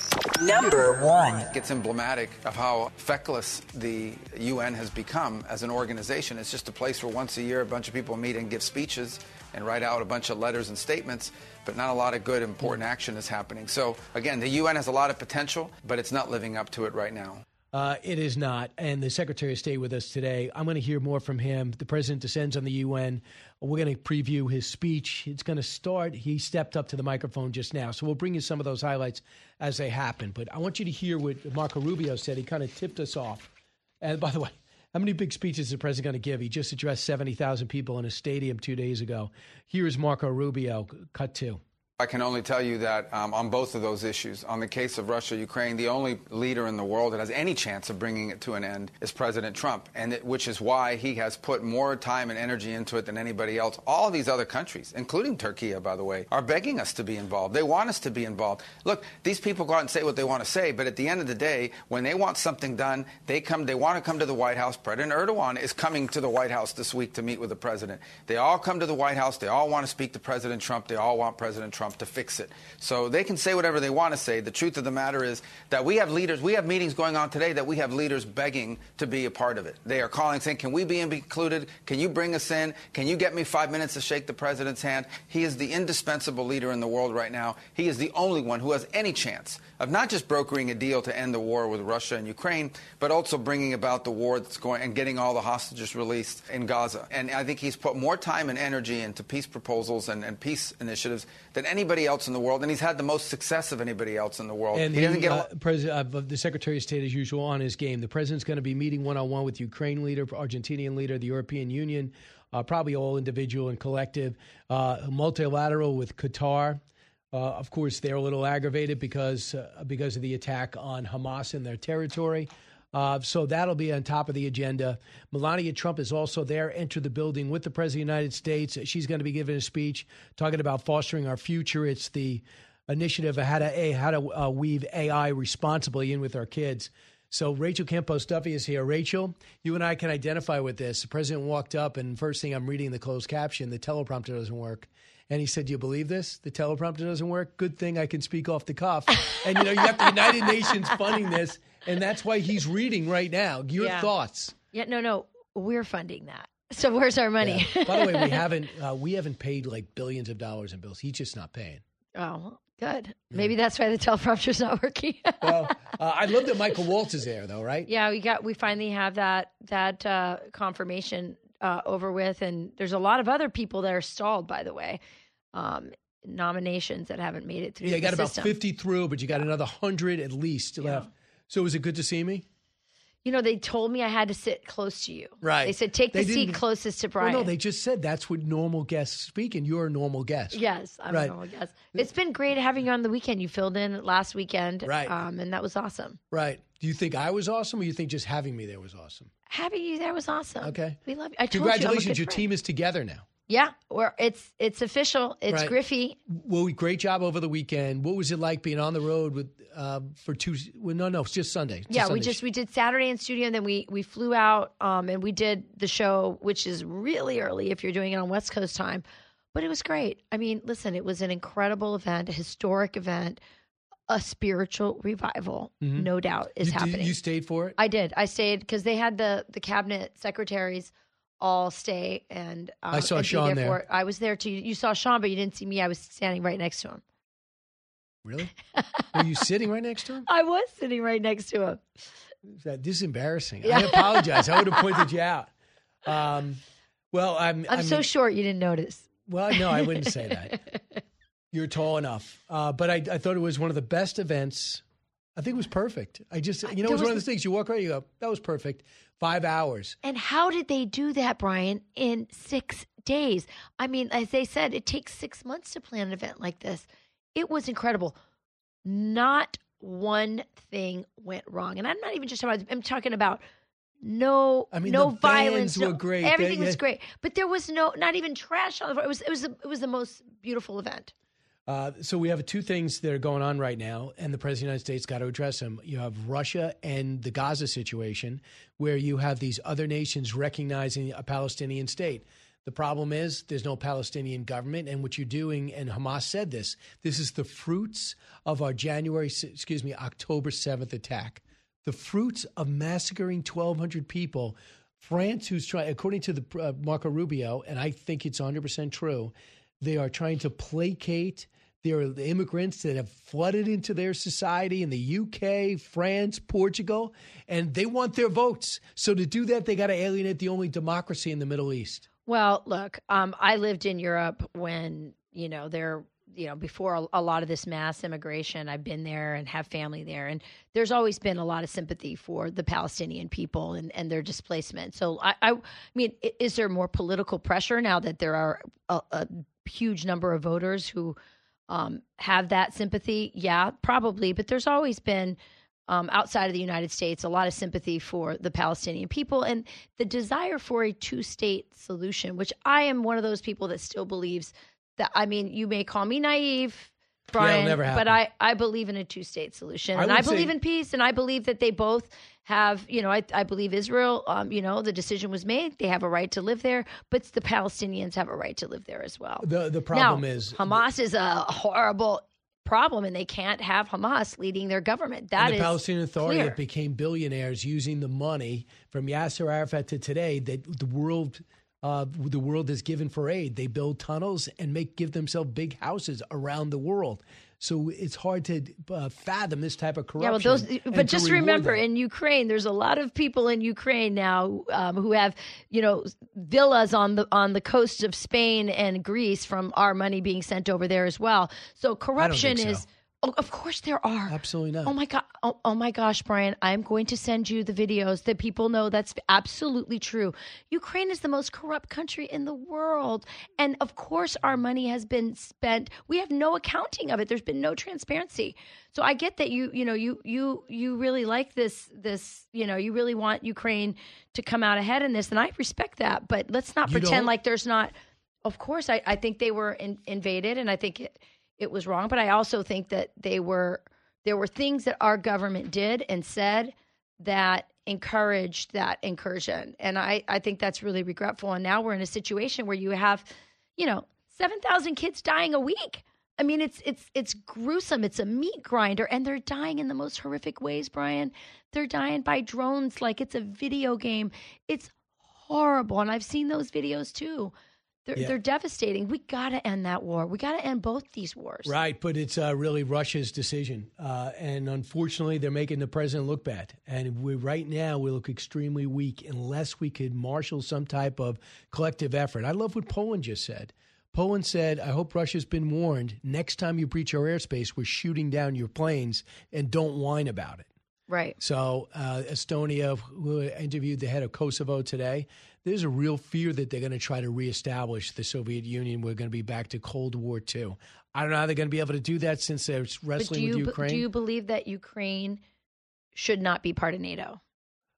Number one. It's emblematic of how feckless the U N has become as an organization. It's just a place where once a year a bunch of people meet and give speeches and write out a bunch of letters and statements, but not a lot of good, important action is happening. So, again, the U N has a lot of potential, but it's not living up to it right now. Uh, it is not. And the Secretary of State with us today. I'm going to hear more from him. The president descends on the U N. We're going to preview his speech. It's going to start. He stepped up to the microphone just now. So we'll bring you some of those highlights as they happen. But I want you to hear what Marco Rubio said. He kind of tipped us off. And by the way, how many big speeches is the president going to give? He just addressed seventy thousand people in a stadium two days ago. Here is Marco Rubio, cut two. I can only tell you that um, on both of those issues, on the case of Russia, Ukraine, the only leader in the world that has any chance of bringing it to an end is President Trump, and it, which is why he has put more time and energy into it than anybody else. All of these other countries, including Turkey, by the way, are begging us to be involved. They want us to be involved. Look, these people go out and say what they want to say, but at the end of the day, when they want something done, they come. They want to come to the White House. President Erdogan is coming to the White House this week to meet with the president. They all come to the White House. They all want to speak to President Trump. They all want President Trump to fix it. So they can say whatever they want to say. The truth of the matter is that we have leaders, we have meetings going on today that we have leaders begging to be a part of it. They are calling, saying, can we be included? Can you bring us in? Can you get me five minutes to shake the president's hand? He is the indispensable leader in the world right now. He is the only one who has any chance of not just brokering a deal to end the war with Russia and Ukraine, but also bringing about the war that's going and getting all the hostages released in Gaza. And I think he's put more time and energy into peace proposals and, and peace initiatives than anybody else in the world. And he's had the most success of anybody else in the world. And he the, doesn't get uh, pres- uh, the Secretary of State, as usual, on his game. The president's going to be meeting one-on-one with Ukraine leader, Argentinian leader, the European Union, uh, probably all individual and collective, uh, multilateral with Qatar. Uh, of course, they're a little aggravated because uh, because of the attack on Hamas in their territory. Uh, so that'll be on top of the agenda. Melania Trump is also there, entered the building with the President of the United States. She's going to be giving a speech talking about fostering our future. It's the initiative of how to, a, how to uh, weave A I responsibly in with our kids. So Rachel Campos-Duffy is here. Rachel, you and I can identify with this. The president walked up, and first thing I'm reading the closed caption, the teleprompter doesn't work. And he said, do you believe this? The teleprompter doesn't work? Good thing I can speak off the cuff. And, you know, you have the United Nations funding this, and that's why he's reading right now. Your yeah. thoughts? Yeah, no, no. We're funding that. So where's our money? Yeah. By the way, we haven't uh, we haven't paid like billions of dollars in bills. He's just not paying. Oh, good. Maybe that's why the teleprompter's not working. Well, uh, I love that Michael Waltz is there, though, right? Yeah, we got we finally have that that uh, confirmation uh, over with, and there's a lot of other people that are stalled, by the way. Um, nominations that haven't made it through. Yeah, you the got system. about fifty through, but you got another hundred at least yeah. left. So was it good to see me? You know, they told me I had to sit close to you. Right. They said, take they the seat closest to Brian. Well, no, they just said that's what normal guests speak, and you're a normal guest. Yes, I'm right. a normal guest. It's been great having you on the weekend. You filled in last weekend. Right. Um, and that was awesome. Right. Do you think I was awesome, or you think just having me there was awesome? Having you there was awesome. Okay. We love you. I told Congratulations, you, I'm a good your friend. team is together now. Yeah, or it's it's official. It's Right. Griffey. Well, great job over the weekend. What was it like being on the road with uh, for two? Well, no, no, it's just Sunday. Just Yeah, we Sunday. just we did Saturday in studio, and then we we flew out um, and we did the show, which is really early if you're doing it on West Coast time. But it was great. I mean, listen, it was an incredible event, a historic event, a spiritual revival, Mhm. no doubt, is you, did- happening. You stayed for it. I did. I stayed because they had the the cabinet secretaries all stay, and um, I saw and be Sean there. for it. I was there too. You saw Sean, but you didn't see me. I was standing right next to him. Really? Were you sitting right next to him? I was sitting right next to him. That- This is embarrassing. Yeah. I apologize. I would have pointed you out. Um, well, I'm. I'm I so mean- short you didn't notice. Well, no, I wouldn't say that. You're tall enough. Uh, but I, I thought it was one of the best events. I think it was perfect. I just, you know, There it was one was- of those things. You walk around, you go, that was perfect. Five hours. And how did they do that, Brian, in six days? I mean, as they said, it takes six months to plan an event like this. It was incredible. Not one thing went wrong. And I'm not even just talking about, I'm talking about no, I mean, no the violence. bands were no- great. Everything They- was yeah. great. But there was no, not even trash on the floor. It was, it was, it was the most beautiful event. Uh, so we have two things that are going on right now, and the President of the United States got to address them. You have Russia and the Gaza situation, where you have these other nations recognizing a Palestinian state. The problem is there's no Palestinian government, and what you're doing, and Hamas said this, this is the fruits of our January, excuse me, October seventh attack. The fruits of massacring twelve hundred people. France, who's trying, according to the uh, Marco Rubio, and I think it's one hundred percent true, they are trying to placate. There are the immigrants that have flooded into their society in the U K, France, Portugal, and they want their votes. So to do that, they got to alienate the only democracy in the Middle East. Well, look, um, I lived in Europe when, you know, there, you know, before a, a lot of this mass immigration. I've been there and have family there. And there's always been a lot of sympathy for the Palestinian people and, and their displacement. So, I, I, I mean, i- is there more political pressure now that there are a, a huge number of voters who um, have that sympathy? Yeah, probably. But there's always been, um, outside of the United States, a lot of sympathy for the Palestinian people and the desire for a two-state solution, which I am one of those people that still believes that. I mean, you may call me naive, Brian, never happen. but I, I believe in a two-state solution. I And would I believe say- in peace, and I believe that they both have, you know, I, I believe Israel, um, you know, the decision was made. They have a right to live there, but the Palestinians have a right to live there as well. The the problem Now, is Hamas is a horrible problem, and they can't have Hamas leading their government. That and is the Palestinian Authority clear. that became billionaires using the money from Yasser Arafat to today that the world uh, the world has given for aid. They build tunnels and make give themselves big houses around the world. So it's hard to uh, fathom this type of corruption. Yeah, well, those. and But to just reward remember, them. in Ukraine, there's a lot of people in Ukraine now um, who have, you know, villas on the on the coast of Spain and Greece from our money being sent over there as well. So corruption think so. is. Oh, of course there are. Absolutely not. Oh my god. Oh, oh my gosh, Brian, I'm going to send you the videos that people know that's absolutely true. Ukraine is the most corrupt country in the world. And of course our money has been spent. We have no accounting of it. There's been no transparency. So I get that you, you know, you you you really like this this, you know, you really want Ukraine to come out ahead in this, and I respect that. But let's not You pretend don't? like there's not. Of course, I, I think they were in, invaded, and I think it, it was wrong. But I also think that they were there were things that our government did and said that encouraged that incursion, and I, I think that's really regretful. And now we're in a situation where you have, you know, seven thousand kids dying a week. I mean, it's it's it's gruesome. It's a meat grinder, and they're dying in the most horrific ways, Brian. They're dying by drones like it's a video game. It's horrible, and I've seen those videos too. They're, Yeah. they're devastating. We got to end that war. We got to end both these wars. Right, but it's uh, really Russia's decision, uh, and unfortunately, they're making the president look bad. And we right now we look extremely weak unless we could marshal some type of collective effort. I love what Poland just said. Poland said, "I hope Russia's been warned. Next time you breach our airspace, we're shooting down your planes, and don't whine about it." Right. So uh, Estonia, who interviewed the head of Kosovo today, there's a real fear that they're going to try to reestablish the Soviet Union. We're going to be back to Cold War two. I don't know how they're going to be able to do that since they're But wrestling do you with Ukraine. do you believe that Ukraine should not be part of NATO?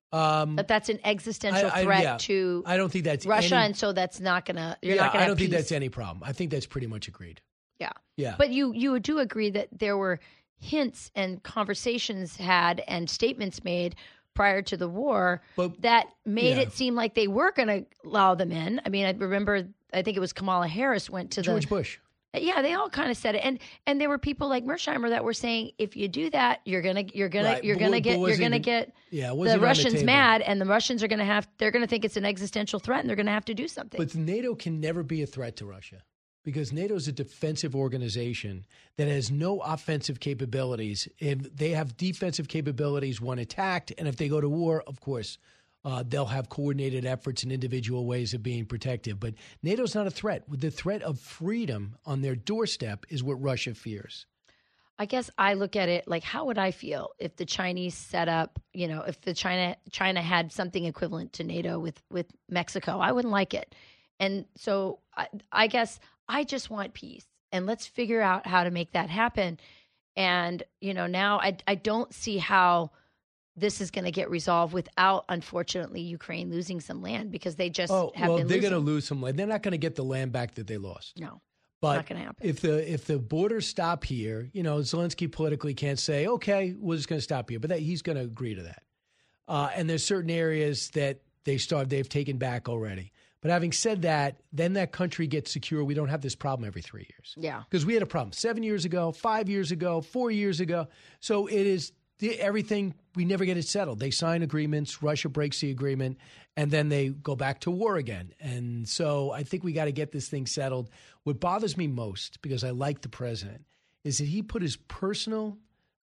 Um, that that's an existential I, I, threat yeah. to I don't think that's Russia, any, and so that's not going to, you're yeah, not going to I don't think peace. that's any problem. I think that's pretty much agreed. Yeah. Yeah. But you, you do agree that there were hints and conversations had and statements made prior to the war but, that made yeah. it seem like they were going to allow them in. I mean, I remember, I think it was Kamala Harris went to George the, Bush. Yeah, they all kind of said it, and and there were people like Mersheimer that were saying, if you do that, you're gonna you're gonna Right. you're But gonna what- get but was you're gonna even- get yeah, the was even on the Russians table. mad, and the Russians are gonna have they're gonna think it's an existential threat, and they're gonna have to do something. But NATO can never be a threat to Russia because NATO is a defensive organization that has no offensive capabilities. If they have defensive capabilities when attacked, and if they go to war, of course, uh, they'll have coordinated efforts and individual ways of being protective. But NATO's not a threat. The threat of freedom on their doorstep is what Russia fears. I guess I look at it like, how would I feel if the Chinese set up, you know, if the China China had something equivalent to NATO with with Mexico? I wouldn't like it. And so I, I guess I just want peace, and let's figure out how to make that happen. And, you know, now I, I don't see how this is going to get resolved without, unfortunately, Ukraine losing some land, because they just Oh, have well, been they're losing. going to lose some land. They're not going to get the land back that they lost. No, But not going to happen. if the if the borders stop here, you know, Zelensky politically can't say, okay, we're just going to stop here, but that, he's going to agree to that. Uh, and there's certain areas that they start they've taken back already. But having said that, then that country gets secure. We don't have this problem every three years. Yeah, because we had a problem seven years ago, five years ago, four years ago. So it is the, everything. We never get it settled. They sign agreements. Russia breaks the agreement, and then they go back to war again. And so I think we got to get this thing settled. What bothers me most, because I like the president, is that he put his personal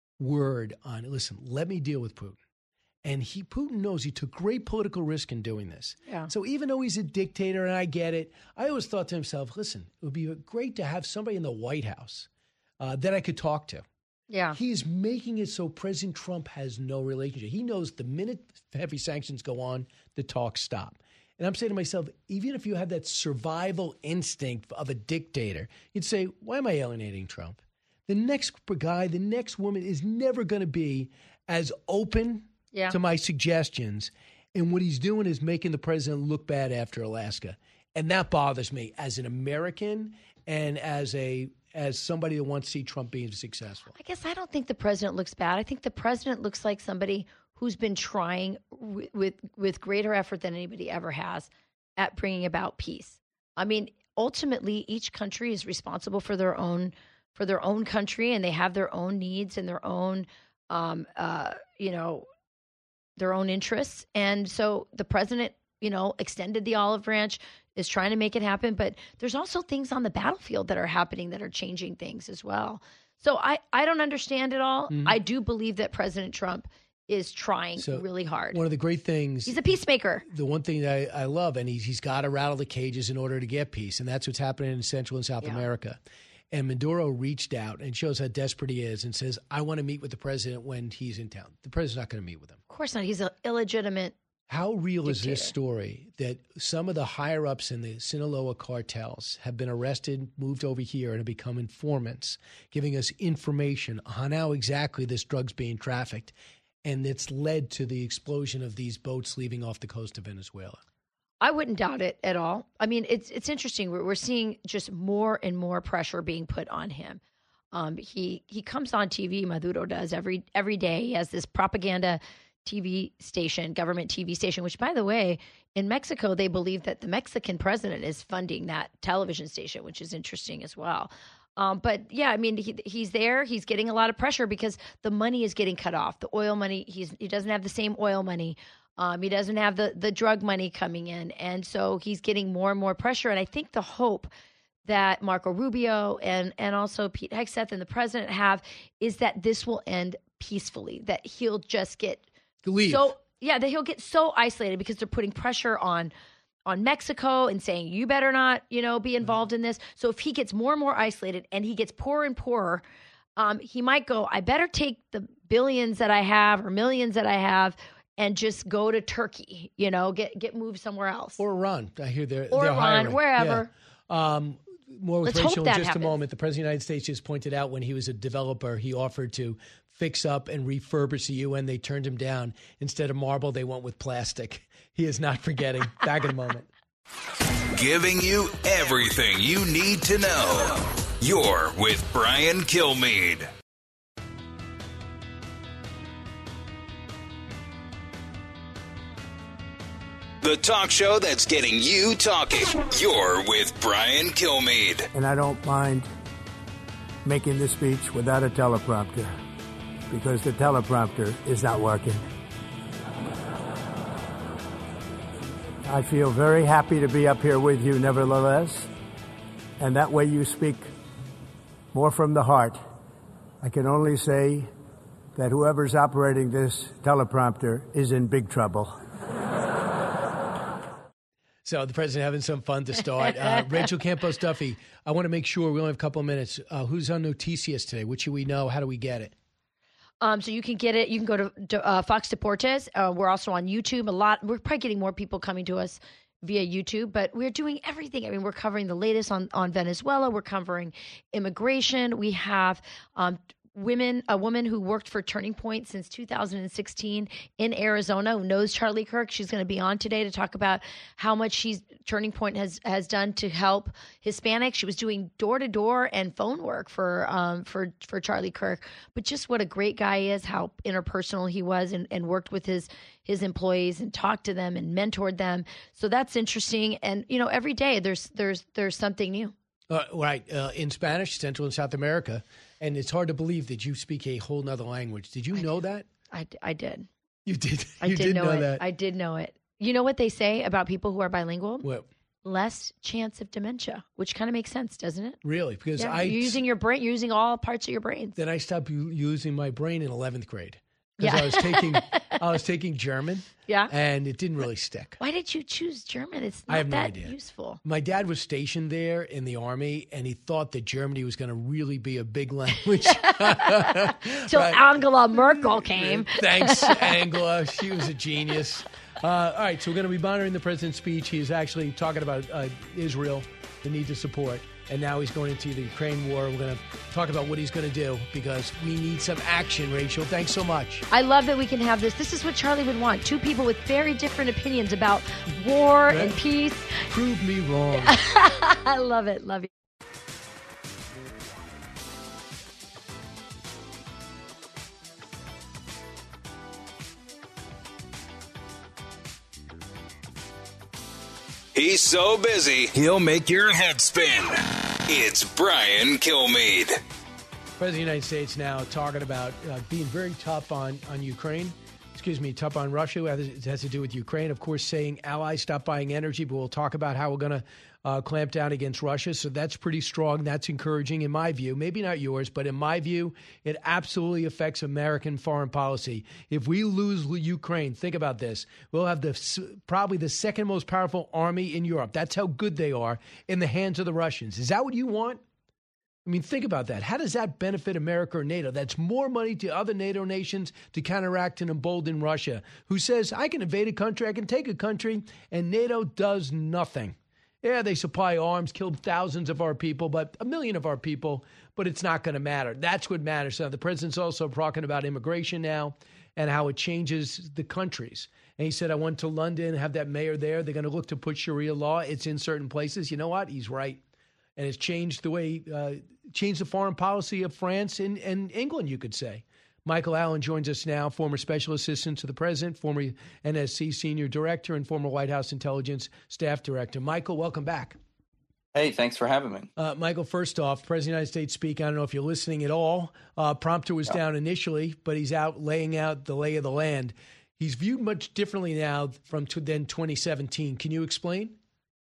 word on, listen, let me deal with Putin. And he, Putin knows he took great political risk in doing this. Yeah. So even though he's a dictator, and I get it, I always thought to himself, listen, it would be great to have somebody in the White House uh, that I could talk to. Yeah. He is making it so President Trump has no relationship. He knows the minute heavy sanctions go on, the talks stop. And I'm saying to myself, even if you have that survival instinct of a dictator, you'd say, why am I alienating Trump? The next guy, the next woman is never going to be as open Yeah. to my suggestions. And what he's doing is making the president look bad after Alaska. And that bothers me as an American and as a as somebody that wants to see Trump being successful. I guess I don't think the president looks bad. I think the president looks like somebody who's been trying w- with with greater effort than anybody ever has at bringing about peace. I mean, ultimately, each country is responsible for their own for their own country, and they have their own needs and their own, um, uh, you know, their own interests. And so the president, you know, extended the olive branch, is trying to make it happen. But there's also things on the battlefield that are happening that are changing things as well. So I, I don't understand it all. Mhm. I do believe that President Trump is trying So, really hard. One of the great things, He's a peacemaker. the one thing that I, I love, and he's, he's got to rattle the cages in order to get peace. And that's what's happening in Central and South Yeah. America. And Maduro reached out and shows how desperate he is and says, I want to meet with the president when he's in town. The president's not going to meet with him. Of course not. He's an illegitimate. How real is this Dictator. story that some of the higher ups in the Sinaloa cartels have been arrested, moved over here, and have become informants, giving us information on how exactly this drug's being trafficked? And it's led to the explosion of these boats leaving off the coast of Venezuela. I wouldn't doubt it at all. I mean, it's it's interesting. We're, we're seeing just more and more pressure being put on him. Um, he he comes on T V. Maduro does every every day. He has this propaganda T V station, government T V station, which, by the way, in Mexico, they believe that the Mexican president is funding that television station, which is interesting as well. Um, but yeah, I mean, he, he's there. He's getting a lot of pressure because the money is getting cut off. The oil money, he's he doesn't have the same oil money. Um, he doesn't have the the drug money coming in, and so he's getting more and more pressure. And I think the hope that Marco Rubio and and also Pete Hegseth and the president have is that this will end peacefully. That he'll just get Leave. so yeah, that he'll get so isolated because they're putting pressure on on Mexico and saying you better not, you know, be involved in this. So if he gets more and more isolated and he gets poorer and poorer, um, he might go, I better take the billions that I have or millions that I have and just go to Turkey, you know, get get moved somewhere else. Or Iran. I hear they're, Or they're Iran, hiring. wherever. Yeah. Um, more with Let's Rachel hope in that just happens. a moment. The President of the United States just pointed out when he was a developer, he offered to fix up and refurbish the U N. They turned him down. Instead of marble, they went with plastic. He is not forgetting. Back in a moment. Giving you everything you need to know. You're with Brian Kilmeade. The talk show that's getting you talking. You're with Brian Kilmeade. And I don't mind making the speech without a teleprompter because the teleprompter is not working. I feel very happy to be up here with you nevertheless, and that way you speak more from the heart. I can only say that whoever's operating this teleprompter is in big trouble. So the president having some fun to start. Uh, Rachel Campos Duffy, I want to make sure we only have a couple of minutes. Uh, who's on Noticias today? What should we know? How do we get it? Um, so you can get it. You can go to uh, Fox Deportes. Uh, we're also on YouTube. A lot. We're probably getting more people coming to us via YouTube, but we're doing everything. I mean, we're covering the latest on, on Venezuela. We're covering immigration. We have um, women, a woman who worked for Turning Point since two thousand sixteen in Arizona, who knows Charlie Kirk. She's going to be on today to talk about how much she's Turning Point has has done to help Hispanics. She was doing door to door and phone work for um for for Charlie Kirk. But just what a great guy he is, how interpersonal he was, and, and worked with his his employees and talked to them and mentored them. So that's interesting. And you know, every day there's there's there's something new. Uh, right. Uh, in Spanish, Central and South America. And it's hard to believe that you speak a whole nother language. Did you I know did. that? I, I did. You did. I you did, did know, know it. that. I did know it. You know what they say about people who are bilingual? What? Less chance of dementia, which kind of makes sense, doesn't it? Really? Because yeah, I you're using your brain, you're using all parts of your brain. Then I stopped u- using my brain in eleventh grade because Yeah. I was taking I was taking German. Yeah. And it didn't really stick. Why did you choose German? It's not I have no that idea. useful. My dad was stationed there in the army, and he thought that Germany was going to really be a big language. Till Right. Angela Merkel came. Thanks, Angela. She was a genius. Uh, all right, so we're going to be monitoring the president's speech. He's actually talking about uh, Israel, the need to support, and now he's going into the Ukraine war. We're going to talk about what he's going to do because we need some action, Rachel. Thanks so much. I love that we can have this. This is what Charlie would want. Two people with very different opinions about war Right. and peace. Prove me wrong. I love it. Love you. He's so busy, he'll make your head spin. It's Brian Kilmeade. President of the United States now talking about uh, being very tough on, on Ukraine. Excuse me, tough on Russia. It has to do with Ukraine. Of course, saying allies stop buying energy, but we'll talk about how we're going to uh, clamp down against Russia. So that's pretty strong. That's encouraging in my view. Maybe not yours, but in my view, it absolutely affects American foreign policy. If we lose Ukraine, think about this. We'll have the probably the second most powerful army in Europe. That's how good they are in the hands of the Russians. Is that what you want? I mean, think about that. How does that benefit America or NATO? That's more money to other NATO nations to counteract and embolden Russia, who says, I can invade a country, I can take a country, and NATO does nothing. Yeah, they supply arms, killed thousands of our people, but a million of our people, but it's not going to matter. That's what matters. Now, the president's also talking about immigration now and how it changes the countries. And he said, I went to London, have that mayor there. They're going to look to put Sharia law. It's in certain places. You know what? He's right. And it's changed the way, uh, changed the foreign policy of France and, and England, you could say. Michael Allen joins us now, former special assistant to the president, former N S C senior director, and former White House intelligence staff director. Michael, welcome back. Hey, thanks for having me. Uh, Michael, first off, President of the United States speak. I don't know if you're listening at all. Uh, prompter was Yeah. down initially, but he's out laying out the lay of the land. He's viewed much differently now from t- than twenty seventeen. Can you explain?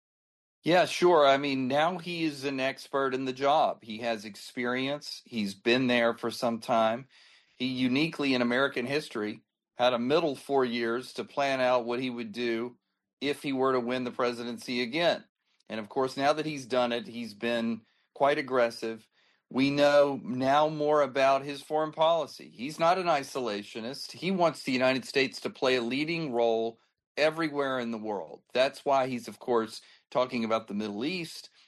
Yeah, sure. I mean, now he is an expert in the job. He has experience. He's been there for some time. He uniquely in American history had a middle four years to plan out what he would do if he were to win the presidency again. And of course, now that he's done it, he's been quite aggressive. We know now more about his foreign policy. He's not an isolationist. He wants the United States to play a leading role everywhere in the world. That's why he's, of course, talking about the Middle East.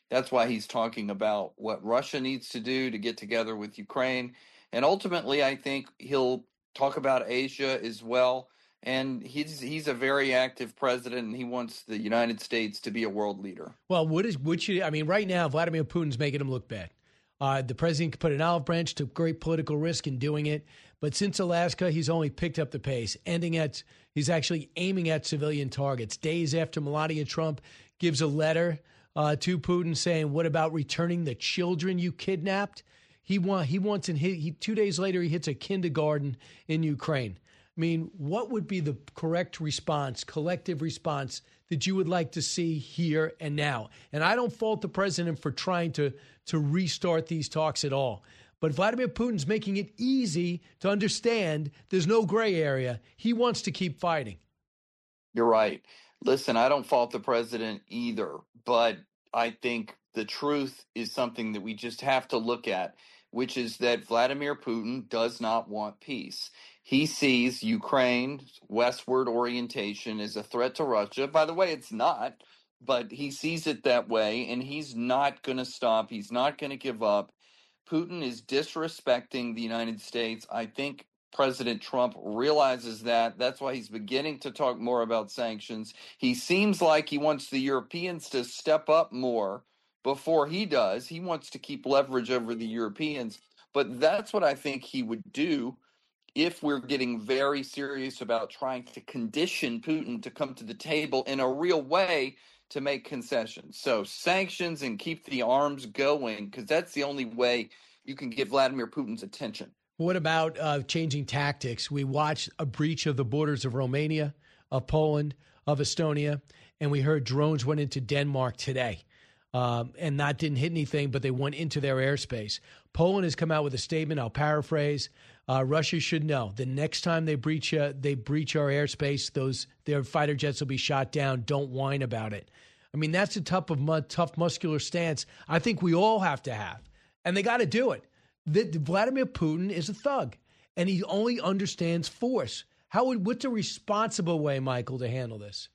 That's why he's talking about what Russia needs to do to get together with Ukraine. And ultimately, I think he'll talk about Asia as well. And he's he's a very active president, and he wants the United States to be a world leader. Well, what is what you? I mean, right now, Vladimir Putin's making him look bad. Uh, the president put an olive branch, took great political risk in doing it. But since Alaska, he's only picked up the pace, ending at he's actually aiming at civilian targets. Days after Melania Trump gives a letter uh, to Putin saying, "What about returning the children you kidnapped?" He want he wants and he, he two days later he hits a kindergarten in Ukraine. I mean, what would be the correct response, collective response that you would like to see here and now? And I don't fault the president for trying to, to restart these talks at all. But Vladimir Putin's making it easy to understand there's no gray area. He wants to keep fighting. You're right. Listen, I don't fault the president either, but I think the truth is something that we just have to look at, which is that Vladimir Putin does not want peace. He sees Ukraine's westward orientation as a threat to Russia. By the way, it's not, but he sees it that way, and he's not going to stop. He's not going to give up. Putin is disrespecting the United States. I think President Trump realizes that. That's why he's beginning to talk more about sanctions. He seems like he wants the Europeans to step up more before he does. He wants to keep leverage over the Europeans. But that's what I think he would do if we're getting very serious about trying to condition Putin to come to the table in a real way to make concessions. So sanctions and keep the arms going, because that's the only way you can get Vladimir Putin's attention. What about uh, changing tactics? We watched a breach of the borders of Romania, of Poland, of Estonia, and we heard drones went into Denmark today. Um, and that didn't hit anything, but they went into their airspace. Poland has come out with a statement. I'll paraphrase. Uh, Russia should know the next time they breach uh, they breach our airspace, those their fighter jets will be shot down. Don't whine about it. I mean, that's a tough of mu- tough muscular stance I think we all have to have, and they got to do it. The, the Vladimir Putin is a thug, and he only understands force. How would what's a responsible way, Michael, to handle this?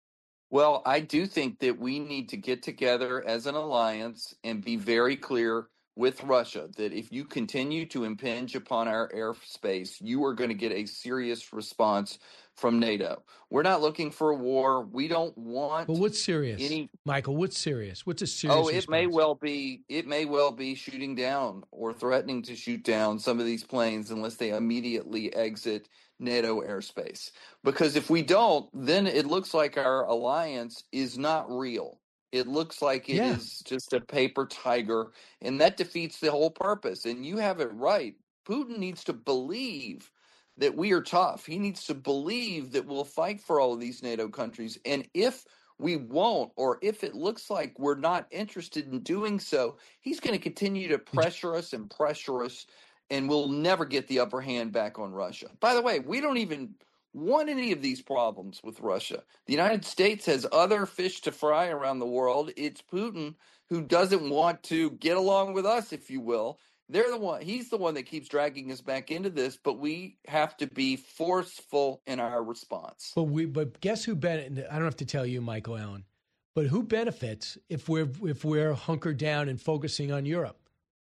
Well, I do think that we need to get together as an alliance and be very clear with Russia that if you continue to impinge upon our airspace, you are going to get a serious response from NATO. We're not looking for a war. We don't want. But what's serious, any... Michael? What's serious? What's a serious? Oh, it response? may well be. It may well be shooting down or threatening to shoot down some of these planes unless they immediately exit NATO airspace. Because if we don't, then it looks like our alliance is not real. It looks like it yeah. is just a paper tiger, and that defeats the whole purpose. And you have it right. Putin needs to believe that we are tough. He needs to believe that we'll fight for all of these NATO countries. And if we won't, or if it looks like we're not interested in doing so, he's going to continue to pressure us and pressure us, and we'll never get the upper hand back on Russia. By the way, we don't even want any of these problems with Russia. The United States has other fish to fry around the world. It's Putin who doesn't want to get along with us, if you will. They're the one. He's the one that keeps dragging us back into this, but we have to be forceful in our response. But we, but guess who benefits? I don't have to tell you, Michael Allen, but who benefits if we're if we're hunkered down and focusing on Europe?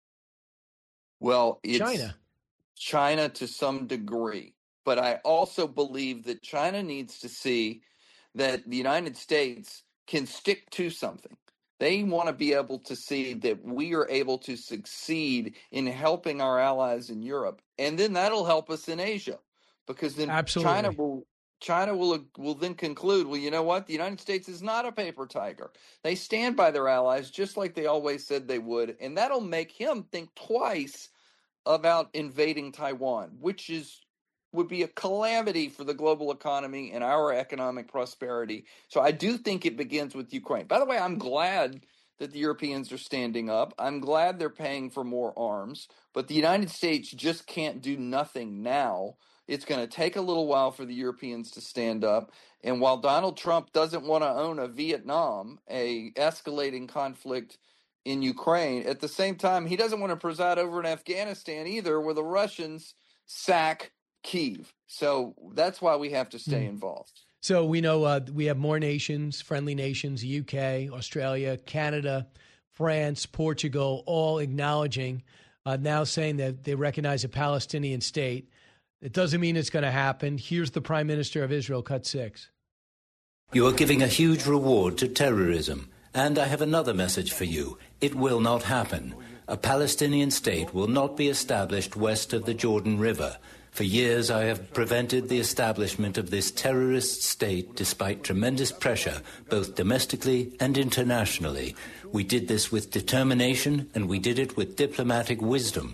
Well, it's China. China to some degree. But I also believe that China needs to see that the United States can stick to something. They want to be able to see that we are able to succeed in helping our allies in Europe. And then that'll help us in Asia, because then Absolutely. China will China will will then conclude, well, you know what? The United States is not a paper tiger. They stand by their allies just like they always said they would. And that'll make him think twice about invading Taiwan, which is would be a calamity for the global economy and our economic prosperity. So I do think it begins with Ukraine. By the way, I'm glad that the Europeans are standing up. I'm glad they're paying for more arms, but the United States just can't do nothing now. It's going to take a little while for the Europeans to stand up. And while Donald Trump doesn't want to own a Vietnam, a escalating conflict in Ukraine, at the same time, he doesn't want to preside over in Afghanistan either, where the Russians sack Kyiv. So that's why we have to stay mm. involved. So we know uh, we have more nations, friendly nations, U K, Australia, Canada, France, Portugal, all acknowledging, uh, now saying that they recognize a Palestinian state. It doesn't mean it's going to happen. Here's the Prime Minister of Israel, cut six. You are giving a huge reward to terrorism. And I have another message for you. It will not happen. A Palestinian state will not be established west of the Jordan River. For years, I have prevented the establishment of this terrorist state despite tremendous pressure, both domestically and internationally. We did this with determination, and we did it with diplomatic wisdom.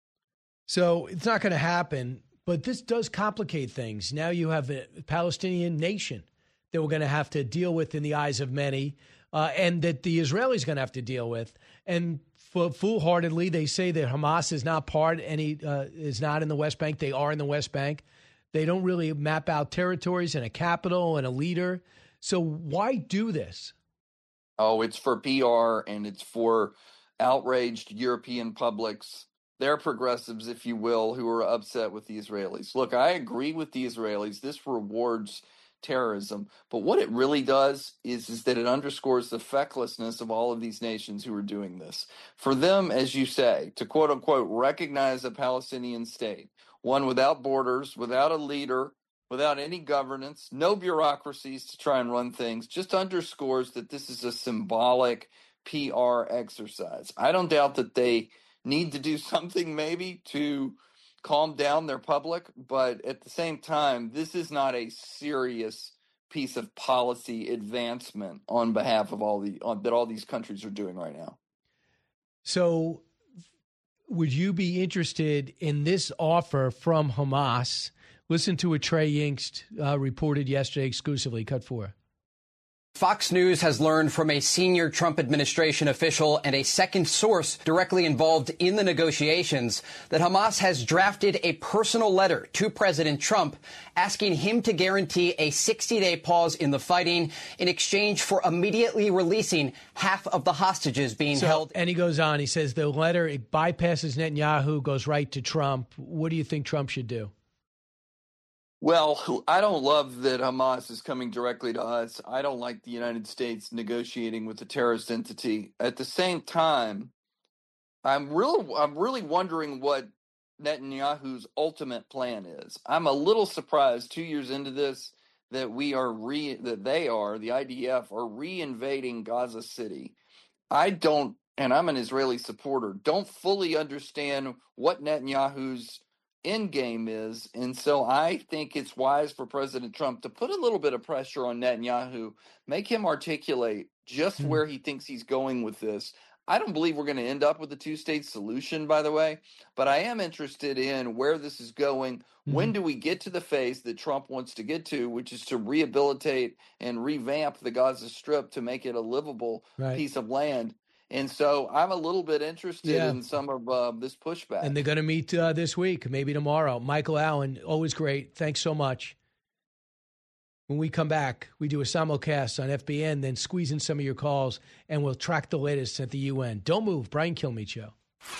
So it's not going to happen, but this does complicate things. Now you have a Palestinian nation that we're going to have to deal with in the eyes of many, uh, and that the Israelis are going to have to deal with. And foolhardily, they say that Hamas is not part, any uh, is not in the West Bank. They are in the West Bank. They don't really map out territories and a capital and a leader. So why do this? Oh, it's for P R and it's for outraged European publics. They're progressives, if you will, who are upset with the Israelis. Look, I agree with the Israelis. This rewards terrorism. But what it really does is, is that it underscores the fecklessness of all of these nations who are doing this. For them, as you say, to quote unquote, recognize a Palestinian state, one without borders, without a leader, without any governance, no bureaucracies to try and run things, just underscores that this is a symbolic P R exercise. I don't doubt that they need to do something maybe to calm down their public, but at the same time, this is not a serious piece of policy advancement on behalf of all the on, that all these countries are doing right now. So would you be interested in this offer from Hamas? Listen to what Trey Yingst uh, reported yesterday exclusively. Cut four. Fox News has learned from a senior Trump administration official and a second source directly involved in the negotiations that Hamas has drafted a personal letter to President Trump asking him to guarantee a sixty-day pause in the fighting in exchange for immediately releasing half of the hostages being so, held. And he goes on. He says the letter, it bypasses Netanyahu, goes right to Trump. What do you think Trump should do? Well, I don't love that Hamas is coming directly to us. I don't like the United States negotiating with a terrorist entity. At the same time, I'm really, I'm really wondering what Netanyahu's ultimate plan is. I'm a little surprised two years into this that we are re, that they are, the I D F, are re-invading Gaza City. I don't, and I'm an Israeli supporter, don't fully understand what Netanyahu's end game is, and so I think it's wise for President Trump to put a little bit of pressure on Netanyahu, make him articulate just mm-hmm. where he thinks he's going with this. I don't believe we're going to end up with a two-state solution, by the way, but I am interested in where this is going. Mm-hmm. When do we get to the phase that Trump wants to get to, which is to rehabilitate and revamp the Gaza Strip to make it a livable right. piece of land? And so I'm a little bit interested yeah. in some of uh, this pushback. And they're going to meet uh, this week, maybe tomorrow. Michael Allen, always great. Thanks so much. When we come back, we do a simulcast on F B N, then squeeze in some of your calls, and we'll track the latest at the U N. Don't move. Brian Kilmeade Show.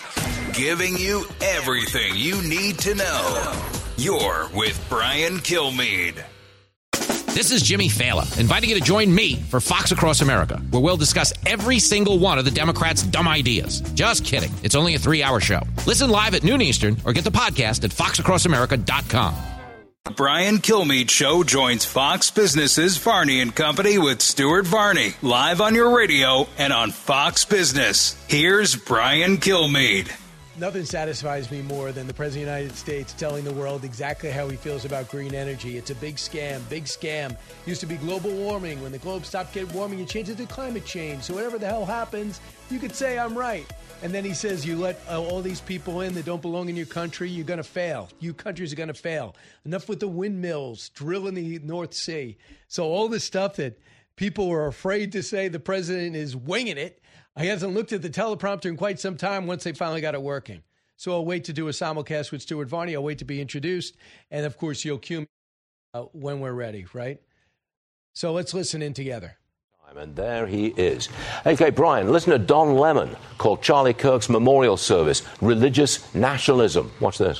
Giving you everything you need to know. You're with Brian Kilmeade. This is Jimmy Fallon, inviting you to join me for Fox Across America, where we'll discuss every single one of the Democrats' dumb ideas. Just kidding. It's only a three-hour show. Listen live at noon Eastern or get the podcast at fox across america dot com. Brian Kilmeade Show joins Fox Business's Varney and Company with Stuart Varney, live on your radio and on Fox Business. Here's Brian Kilmeade. Nothing satisfies me more than the President of the United States telling the world exactly how he feels about green energy. It's a big scam, big scam. Used to be global warming. When the globe stopped getting warming, you changed it to climate change. So whatever the hell happens, you could say I'm right. And then he says you let uh, all these people in that don't belong in your country, you're going to fail. You countries are going to fail. Enough with the windmills, drill in the North Sea. So all this stuff that people were afraid to say the president is winging it. He hasn't looked at the teleprompter in quite some time once they finally got it working. So I'll wait to do a simulcast with Stuart Varney. I'll wait to be introduced. And, of course, you'll cue me uh, when we're ready, right? So let's listen in together. And there he is. Okay, Brian, listen to Don Lemon called Charlie Kirk's memorial service religious nationalism. Watch this.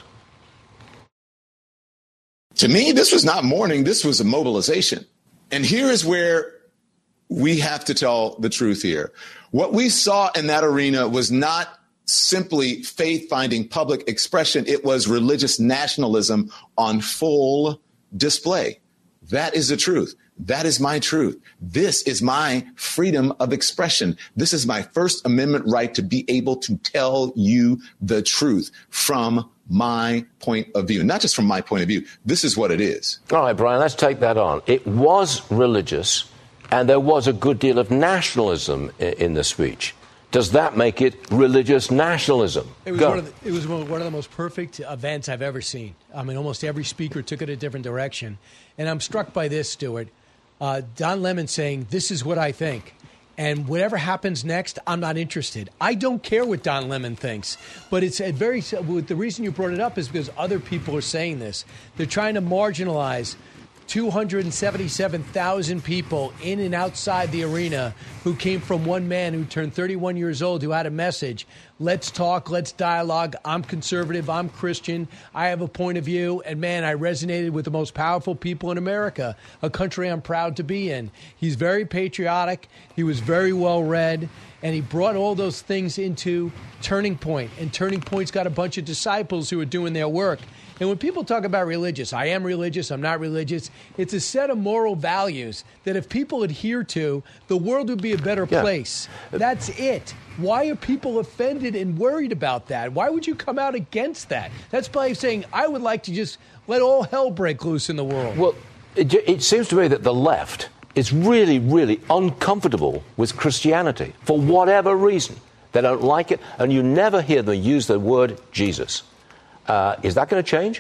To me, this was not mourning. This was a mobilization. And here is where we have to tell the truth here. What we saw in that arena was not simply faith-finding public expression. It was religious nationalism on full display. That is the truth. That is my truth. This is my freedom of expression. This is my First Amendment right to be able to tell you the truth from my point of view. Not just from my point of view. This is what it is. All right, Brian, let's take that on. It was religious, and there was a good deal of nationalism in the speech. Does that make it religious nationalism? It was, Go. one of the, it was one of the most perfect events I've ever seen. I mean, almost every speaker took it a different direction. And I'm struck by this, Stuart. Uh, Don Lemon saying, this is what I think. And whatever happens next, I'm not interested. I don't care what Don Lemon thinks. But it's a very the reason you brought it up is because other people are saying this. They're trying to marginalize two hundred seventy-seven thousand people in and outside the arena who came from one man who turned thirty-one years old, who had a message. Let's talk. Let's dialogue. I'm conservative. I'm Christian. I have a point of view. And, man, I resonated with the most powerful people in America, a country I'm proud to be in. He's very patriotic. He was very well read. And he brought all those things into Turning Point. And Turning Point's got a bunch of disciples who are doing their work. And when people talk about religious, I am religious, I'm not religious, it's a set of moral values that if people adhere to, the world would be a better Yeah. place. That's it. Why are people offended and worried about that? Why would you come out against that? That's by saying, I would like to just let all hell break loose in the world. Well, it, it seems to me that the left is really, really uncomfortable with Christianity for whatever reason. They don't like it, and you never hear them use the word Jesus. Uh, is that going to change?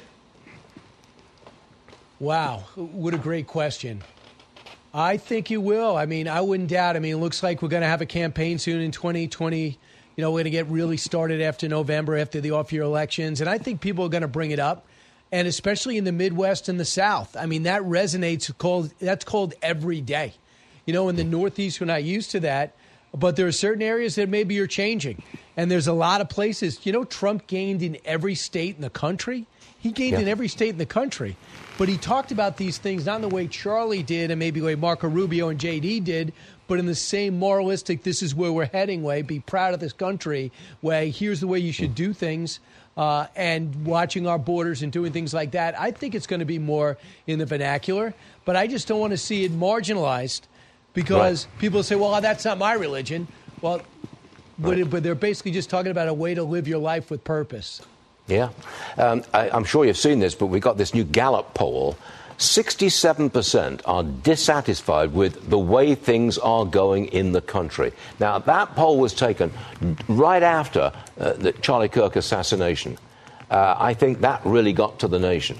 Wow, what a great question. I think you will. I mean, I wouldn't doubt. I mean, it looks like we're going to have a campaign soon in twenty twenty. You know, we're going to get really started after November, after the off-year elections. And I think people are going to bring it up, and especially in the Midwest and the South. I mean, that resonates. Called That's called every day. You know, in the Northeast, we're not used to that. But there are certain areas that maybe you're changing. And there's a lot of places. You know, Trump gained in every state in the country. He gained Yeah. in every state in the country. But he talked about these things not in the way Charlie did and maybe the way Marco Rubio and J D did, but in the same moralistic, this is where we're heading way, be proud of this country way, here's the way you should do things, uh, and watching our borders and doing things like that. I think it's going to be more in the vernacular, but I just don't want to see it marginalized because Right. people say, well, that's not my religion. Well, but, Right. it, but they're basically just talking about a way to live your life with purpose. Yeah. Um, I, I'm sure you've seen this, but we got this new Gallup poll. sixty-seven percent are dissatisfied with the way things are going in the country. Now, that poll was taken right after uh, the Charlie Kirk assassination. Uh, I think that really got to the nation.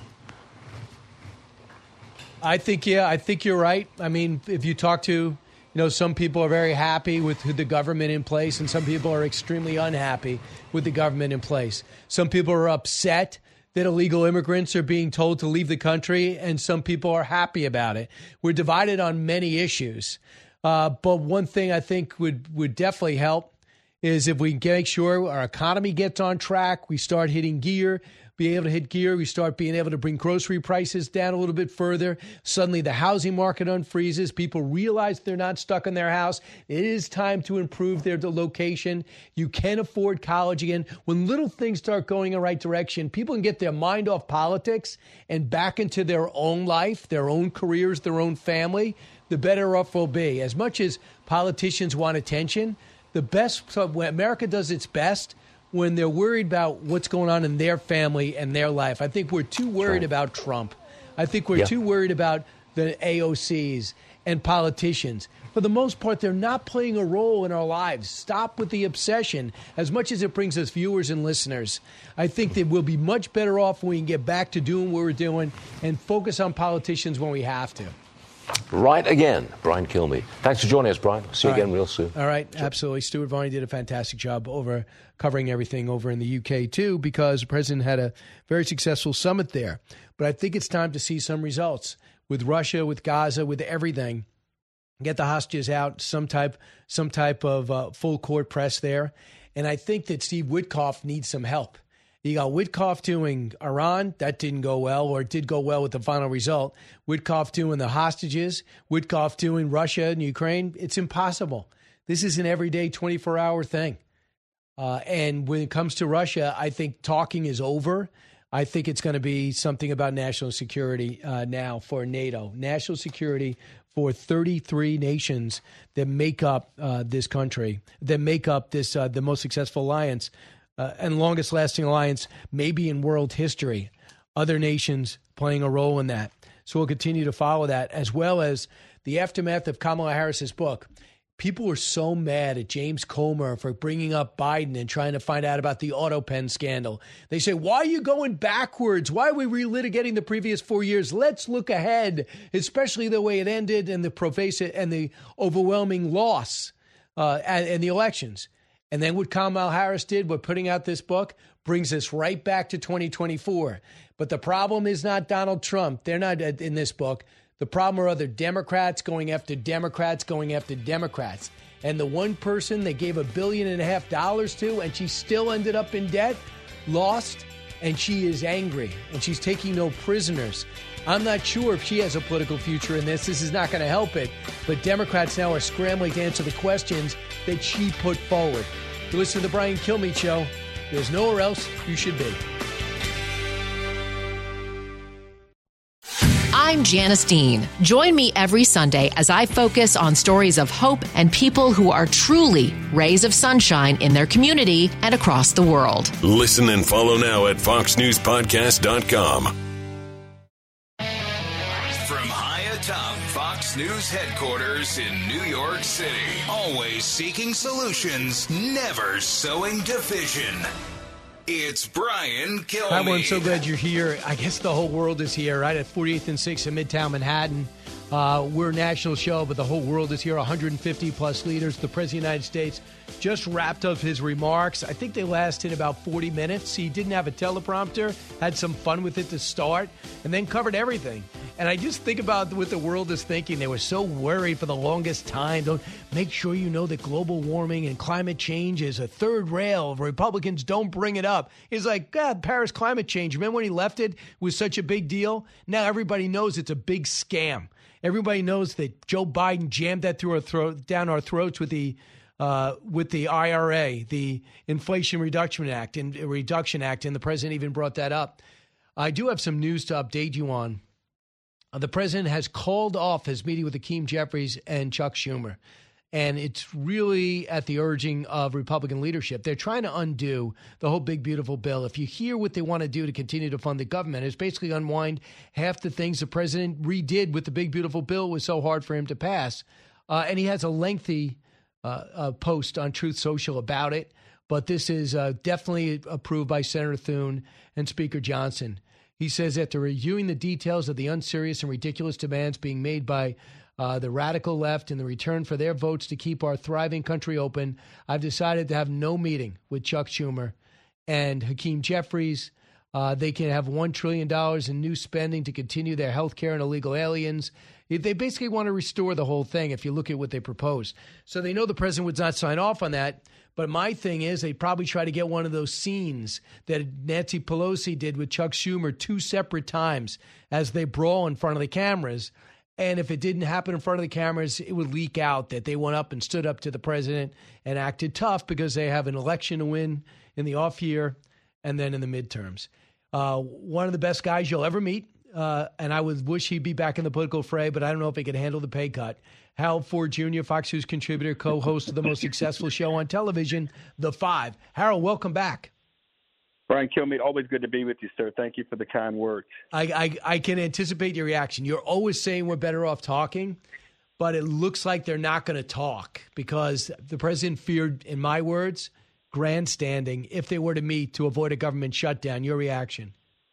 I think, yeah, I think you're right. I mean, if you talk to, you know, some people are very happy with the government in place, and some people are extremely unhappy with the government in place. Some people are upset that illegal immigrants are being told to leave the country, and some people are happy about it. We're divided on many issues. Uh, but one thing I think would, would definitely help is if we can make sure our economy gets on track, we start hitting gear, be able to hit gear, we start being able to bring grocery prices down a little bit further. Suddenly the housing market unfreezes. People realize they're not stuck in their house. It is time to improve their location. You can afford college again. When little things start going in the right direction, people can get their mind off politics and back into their own life, their own careers, their own family, the better off we'll be. As much as politicians want attention, the best, so when America does its best when they're worried about what's going on in their family and their life. I think we're too worried about Trump. I think we're Yeah. too worried about the A O Cs and politicians. For the most part, they're not playing a role in our lives. Stop with the obsession. As much as it brings us viewers and listeners, I think that we'll be much better off when we can get back to doing what we're doing and focus on politicians when we have to. Right again, Brian Kilmeade. Thanks for joining us, Brian. See you All right. again real soon. All right, absolutely. Stuart Varney did a fantastic job over covering everything over in the U K, too, because the president had a very successful summit there. But I think it's time to see some results with Russia, with Gaza, with everything. Get the hostages out, some type, some type of uh, full court press there. And I think that Steve Witkoff needs some help. You got Witkoff doing Iran. That didn't go well, or it did go well with the final result. Witkoff doing the hostages. Witkoff doing Russia and Ukraine. It's impossible. This is an everyday twenty-four hour thing. Uh, and when it comes to Russia, I think talking is over. I think it's going to be something about national security uh, now for NATO. National security for thirty-three nations that make up uh, this country, that make up this uh, the most successful alliance uh, and longest lasting alliance maybe in world history. Other nations playing a role in that. So we'll continue to follow that, as well as the aftermath of Kamala Harris's book. People were so mad at James Comer for bringing up Biden and trying to find out about the AutoPen scandal. They say, why are you going backwards? Why are we relitigating the previous four years? Let's look ahead, especially the way it ended and the pervasive and the overwhelming loss uh, and, and the elections. And then what Kamala Harris did with putting out this book brings us right back to twenty twenty-four. But the problem is not Donald Trump. They're not in this book. The problem are other Democrats going after Democrats going after Democrats. And the one person they gave a billion and a half dollars to, and she still ended up in debt, lost, and she is angry. And she's taking no prisoners. I'm not sure if she has a political future in this. This is not going to help it. But Democrats now are scrambling to answer the questions that she put forward. You listen to the Brian Kilmeade Show. There's nowhere else you should be. I'm Janice Dean. Join me every Sunday as I focus on stories of hope and people who are truly rays of sunshine in their community and across the world. Listen and follow now at fox news podcast dot com. From high atop Fox News headquarters in New York City, always seeking solutions, never sowing division. It's Brian Kilmeade. Hi, everyone. So glad you're here. I guess the whole world is here, right? At forty-eighth and sixth in Midtown Manhattan. Uh, we're a national show, but the whole world is here. one hundred fifty plus leaders. The President of the United States just wrapped up his remarks. I think they lasted about forty minutes. He didn't have a teleprompter, had some fun with it to start, and then covered everything. And I just think about what the world is thinking. They were so worried for the longest time. Don't make sure you know that global warming and climate change is a third rail. Republicans don't bring it up. It's like, God, Paris climate change. Remember when he left it? It was such a big deal. Now everybody knows it's a big scam. Everybody knows that Joe Biden jammed that through our throat, down our throats with the uh, with the I R A, the Inflation Reduction Act, and Reduction Act, and the president even brought that up. I do have some news to update you on. Uh, the president has called off his meeting with Hakeem Jeffries and Chuck Schumer. And it's really at the urging of Republican leadership. They're trying to undo the whole big, beautiful bill. If you hear what they want to do to continue to fund the government, it's basically unwind half the things the president redid with the big, beautiful bill. It was so hard for him to pass. Uh, and he has a lengthy uh, uh, post on Truth Social about it. But this is uh, definitely approved by Senator Thune and Speaker Johnson. He says, after reviewing the details of the unserious and ridiculous demands being made by uh, the radical left in the return for their votes to keep our thriving country open, I've decided to have no meeting with Chuck Schumer and Hakeem Jeffries. Uh, they can have one trillion dollars in new spending to continue their health care and illegal aliens. They basically want to restore the whole thing if you look at what they proposed. So they know the president would not sign off on that. But my thing is they probably try to get one of those scenes that Nancy Pelosi did with Chuck Schumer two separate times as they brawl in front of the cameras. And if it didn't happen in front of the cameras, it would leak out that they went up and stood up to the president and acted tough because they have an election to win in the off year and then in the midterms. Uh, one of the best guys you'll ever meet. Uh, and I would wish he'd be back in the political fray, but I don't know if he could handle the pay cut. Harold Ford Junior, Fox News contributor, co-host of the most successful show on television, The Five. Harold, welcome back. Brian Kilmeade, always good to be with you, sir. Thank you for the kind words. I, I, I can anticipate your reaction. You're always saying we're better off talking, but it looks like they're not going to talk because the president feared, in my words, grandstanding if they were to meet to avoid a government shutdown. Your reaction?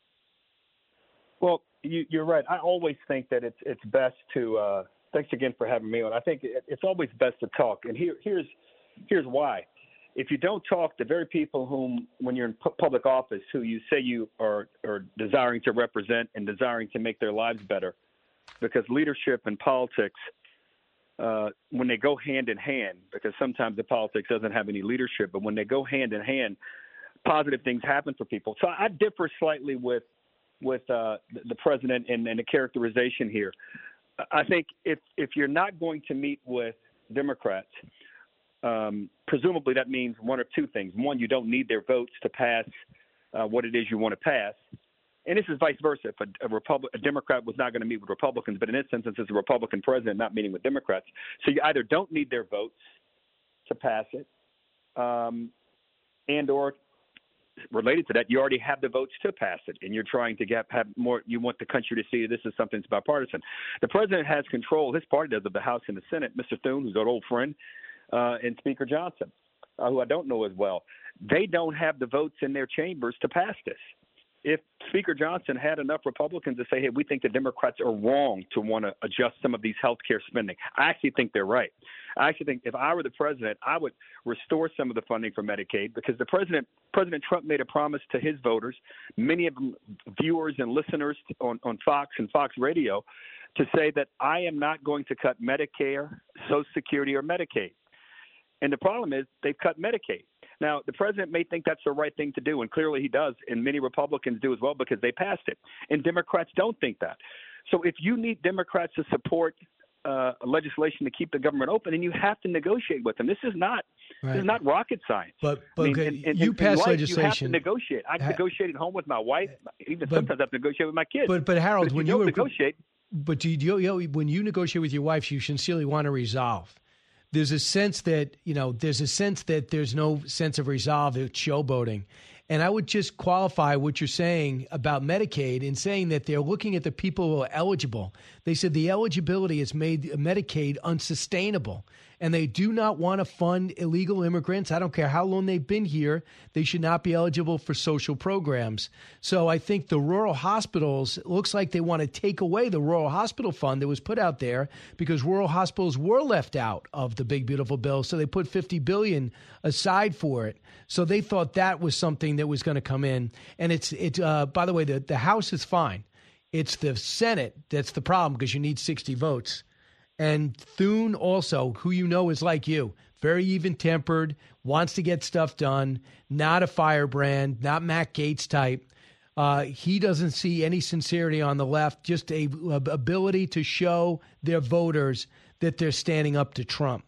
Well, you, you're right. I always think that it's it's best to uh, – thanks again for having me on. I think it, it's always best to talk, and here here's here's why. If you don't talk, the very people whom, when you're in pu- public office, who you say you are, are desiring to represent and desiring to make their lives better, because leadership and politics, uh, when they go hand in hand, because sometimes the politics doesn't have any leadership, but when they go hand in hand, positive things happen for people. So I differ slightly with with uh, the president and, and the characterization here. I think if if you're not going to meet with Democrats, um, presumably that means one or two things. One, you don't need their votes to pass uh, what it is you want to pass. And this is vice versa. If a, a, Republic, a Democrat was not going to meet with Republicans, but in this instance, it's a Republican president not meeting with Democrats. So you either don't need their votes to pass it, um, and or related to that, you already have the votes to pass it, and you're trying to get have more. You want the country to see this is something that's bipartisan. The president has control. His party does of the House and the Senate. Mister Thune, who's an old friend, uh, and Speaker Johnson, uh, who I don't know as well, they don't have the votes in their chambers to pass this. If Speaker Johnson had enough Republicans to say, hey, we think the Democrats are wrong to want to adjust some of these health care spending, I actually think they're right. I actually think if I were the president, I would restore some of the funding for Medicaid, because the president, President Trump made a promise to his voters, many of them viewers and listeners on, on Fox and Fox Radio, to say that I am not going to cut Medicare, Social Security, or Medicaid. And the problem is they've cut Medicaid. Now, the president may think that's the right thing to do, and clearly he does, and many Republicans do as well because they passed it. And Democrats don't think that. So if you need Democrats to support uh, legislation to keep the government open, then you have to negotiate with them. This is not right. This is not rocket science. But, but I mean, okay, in, in, you in pass life, legislation. You have to negotiate. I ha- negotiate at home with my wife. Even but, sometimes I have to negotiate with my kids. But, but Harold, but when you, you don't were, negotiate, but do you, you know, when you negotiate with your wife, you sincerely want to resolve. There's a sense that, you know, there's a sense that there's no sense of resolve. It's showboating. And I would just qualify what you're saying about Medicaid in saying that they're looking at the people who are eligible. They said the eligibility has made Medicaid unsustainable, and they do not want to fund illegal immigrants. I don't care how long they've been here. They should not be eligible for social programs. So I think the rural hospitals, it looks like they want to take away the rural hospital fund that was put out there because rural hospitals were left out of the big, beautiful bill. So they put fifty billion dollars aside for it. So they thought that was something that was going to come in. And it's, it, uh, by the way, the, the House is fine. It's the Senate that's the problem because you need sixty votes. And Thune also, who you know is like you, very even-tempered, wants to get stuff done, not a firebrand, not Matt Gaetz type. Uh, he doesn't see any sincerity on the left, just a, a ability to show their voters that they're standing up to Trump.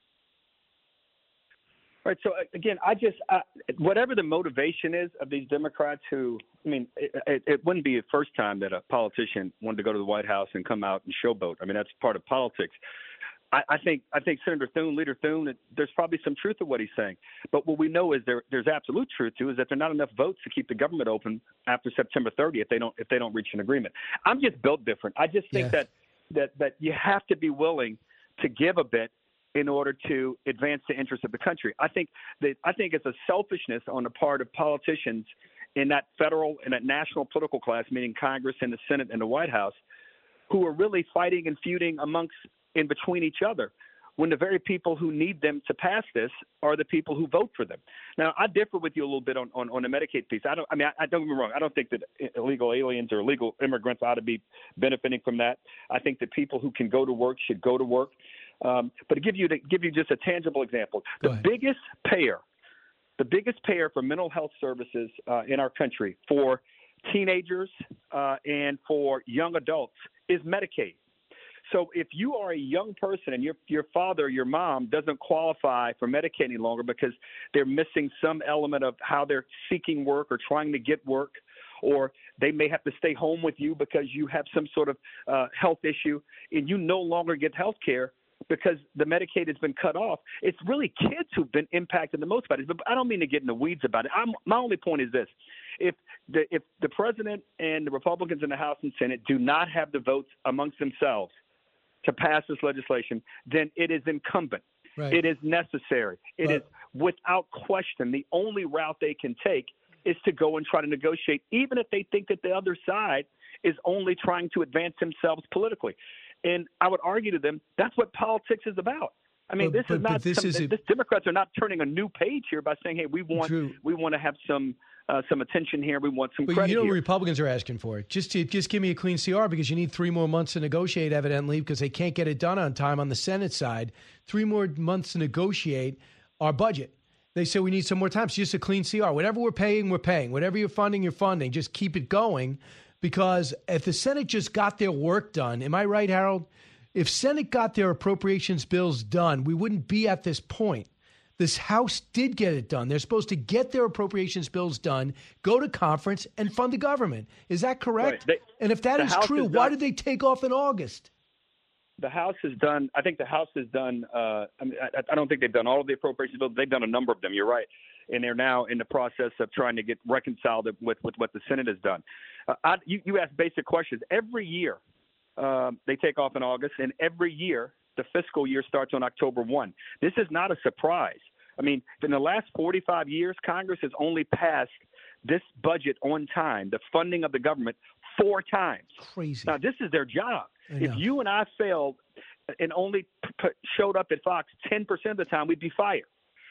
Right. So, again, I just uh, whatever the motivation is of these Democrats who, I mean, it, it, it wouldn't be the first time that a politician wanted to go to the White House and come out and showboat. I mean, that's part of politics. I, I think I think Senator Thune, Leader Thune, there's probably some truth to what he's saying. But what we know is there there's absolute truth to is that there are not enough votes to keep the government open after September thirtieth if they don't if they don't reach an agreement. I'm just built different. I just think yeah. that that that you have to be willing to give a bit in order to advance the interests of the country. I think that I think it's a selfishness on the part of politicians in that federal and that national political class, meaning Congress and the Senate and the White House, who are really fighting and feuding amongst in between each other, when the very people who need them to pass this are the people who vote for them. Now, I differ with you a little bit on, on, on the Medicaid piece. I don't. I mean, I, I don't get me wrong. I don't think that illegal aliens or illegal immigrants ought to be benefiting from that. I think that people who can go to work should go to work. Um, but to give you to give you just a tangible example, the biggest payer, the biggest payer for mental health services uh, in our country for teenagers uh, and for young adults is Medicaid. So if you are a young person and your your father or your mom doesn't qualify for Medicaid any longer because they're missing some element of how they're seeking work or trying to get work, or they may have to stay home with you because you have some sort of uh, health issue and you no longer get health care because the Medicaid has been cut off, it's really kids who've been impacted the most by this. But I don't mean to get in the weeds about it. I'm, my only point is this. If the, if the president and the Republicans in the House and Senate do not have the votes amongst themselves to pass this legislation, then it is incumbent. Right. It is necessary. It but, is without question the only route they can take is to go and try to negotiate, even if they think that the other side is only trying to advance themselves politically. And I would argue to them, that's what politics is about. I mean, but, this but, is not. This, some, is this Democrats are not turning a new page here by saying, "Hey, we want True. we want to have some uh, some attention here. We want some but credit." You know, here. what Republicans are asking for just to, just give me a clean C R because you need three more months to negotiate, evidently, because they can't get it done on time on the Senate side. Three more months to negotiate our budget. They say we need some more time. It's just a clean C R. Whatever we're paying, we're paying. Whatever you're funding, you're funding. Just keep it going. Because if the Senate just got their work done, am I right, Harold? If Senate got their appropriations bills done, we wouldn't be at this point. This House did get it done. They're supposed to get their appropriations bills done, go to conference, and fund the government. Is that correct? Right. They, and if that is House true, is why done, did they take off in August? The House has done, I think the House has done, uh, I, mean, I, I don't think they've done all of the appropriations bills. They've done a number of them. You're right. And they're now in the process of trying to get reconciled with, with what the Senate has done. Uh, I, you, you ask basic questions. Every year um, they take off in August, and every year the fiscal year starts on October first. This is not a surprise. I mean, in the last forty-five years, Congress has only passed this budget on time, the funding of the government, four times. Crazy. Now, this is their job. If you and I failed and only p- showed up at Fox ten percent of the time, we'd be fired.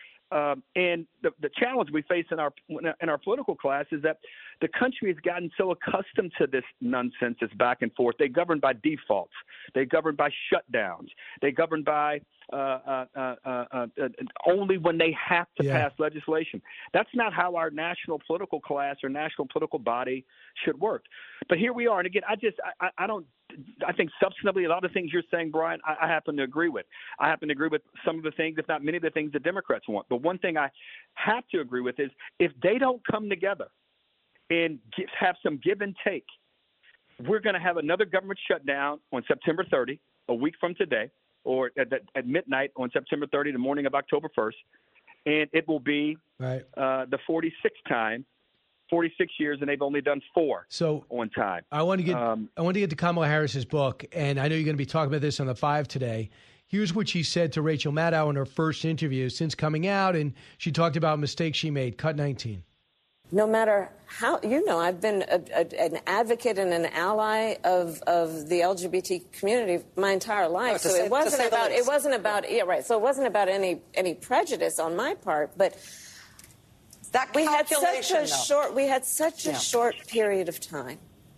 Um, and the, the challenge we face in our in our political class is that the country has gotten so accustomed to this nonsense, this back and forth. They govern by defaults. They govern by shutdowns. They govern by uh, uh, uh, uh, uh, only when they have to yeah. pass legislation. That's not how our national political class or national political body should work. But here we are. And again, I just I, I don't. I think substantively, a lot of things you're saying, Brian, I, I happen to agree with. I happen to agree with some of the things, if not many of the things the Democrats want. But one thing I have to agree with is if they don't come together and give, have some give and take, we're going to have another government shutdown on September thirtieth, a week from today, or at, at midnight on September thirtieth, the morning of October first. And it will be right. uh, the forty-sixth time. forty-six years, and they've only done four so on time. I want to get um, I want to get to Kamala Harris's book, and I know you're going to be talking about this on the Five today. Here's what she said to Rachel Maddow in her first interview since coming out, and she talked about mistakes she made. Cut nineteen. No matter how, you know, I've been a, a, an advocate and an ally of, of the L G B T community my entire life. No, so say, it wasn't about it wasn't about yeah right. So it wasn't about any any prejudice on my part, but. That we had such a though. short we had such a yeah. short period of time,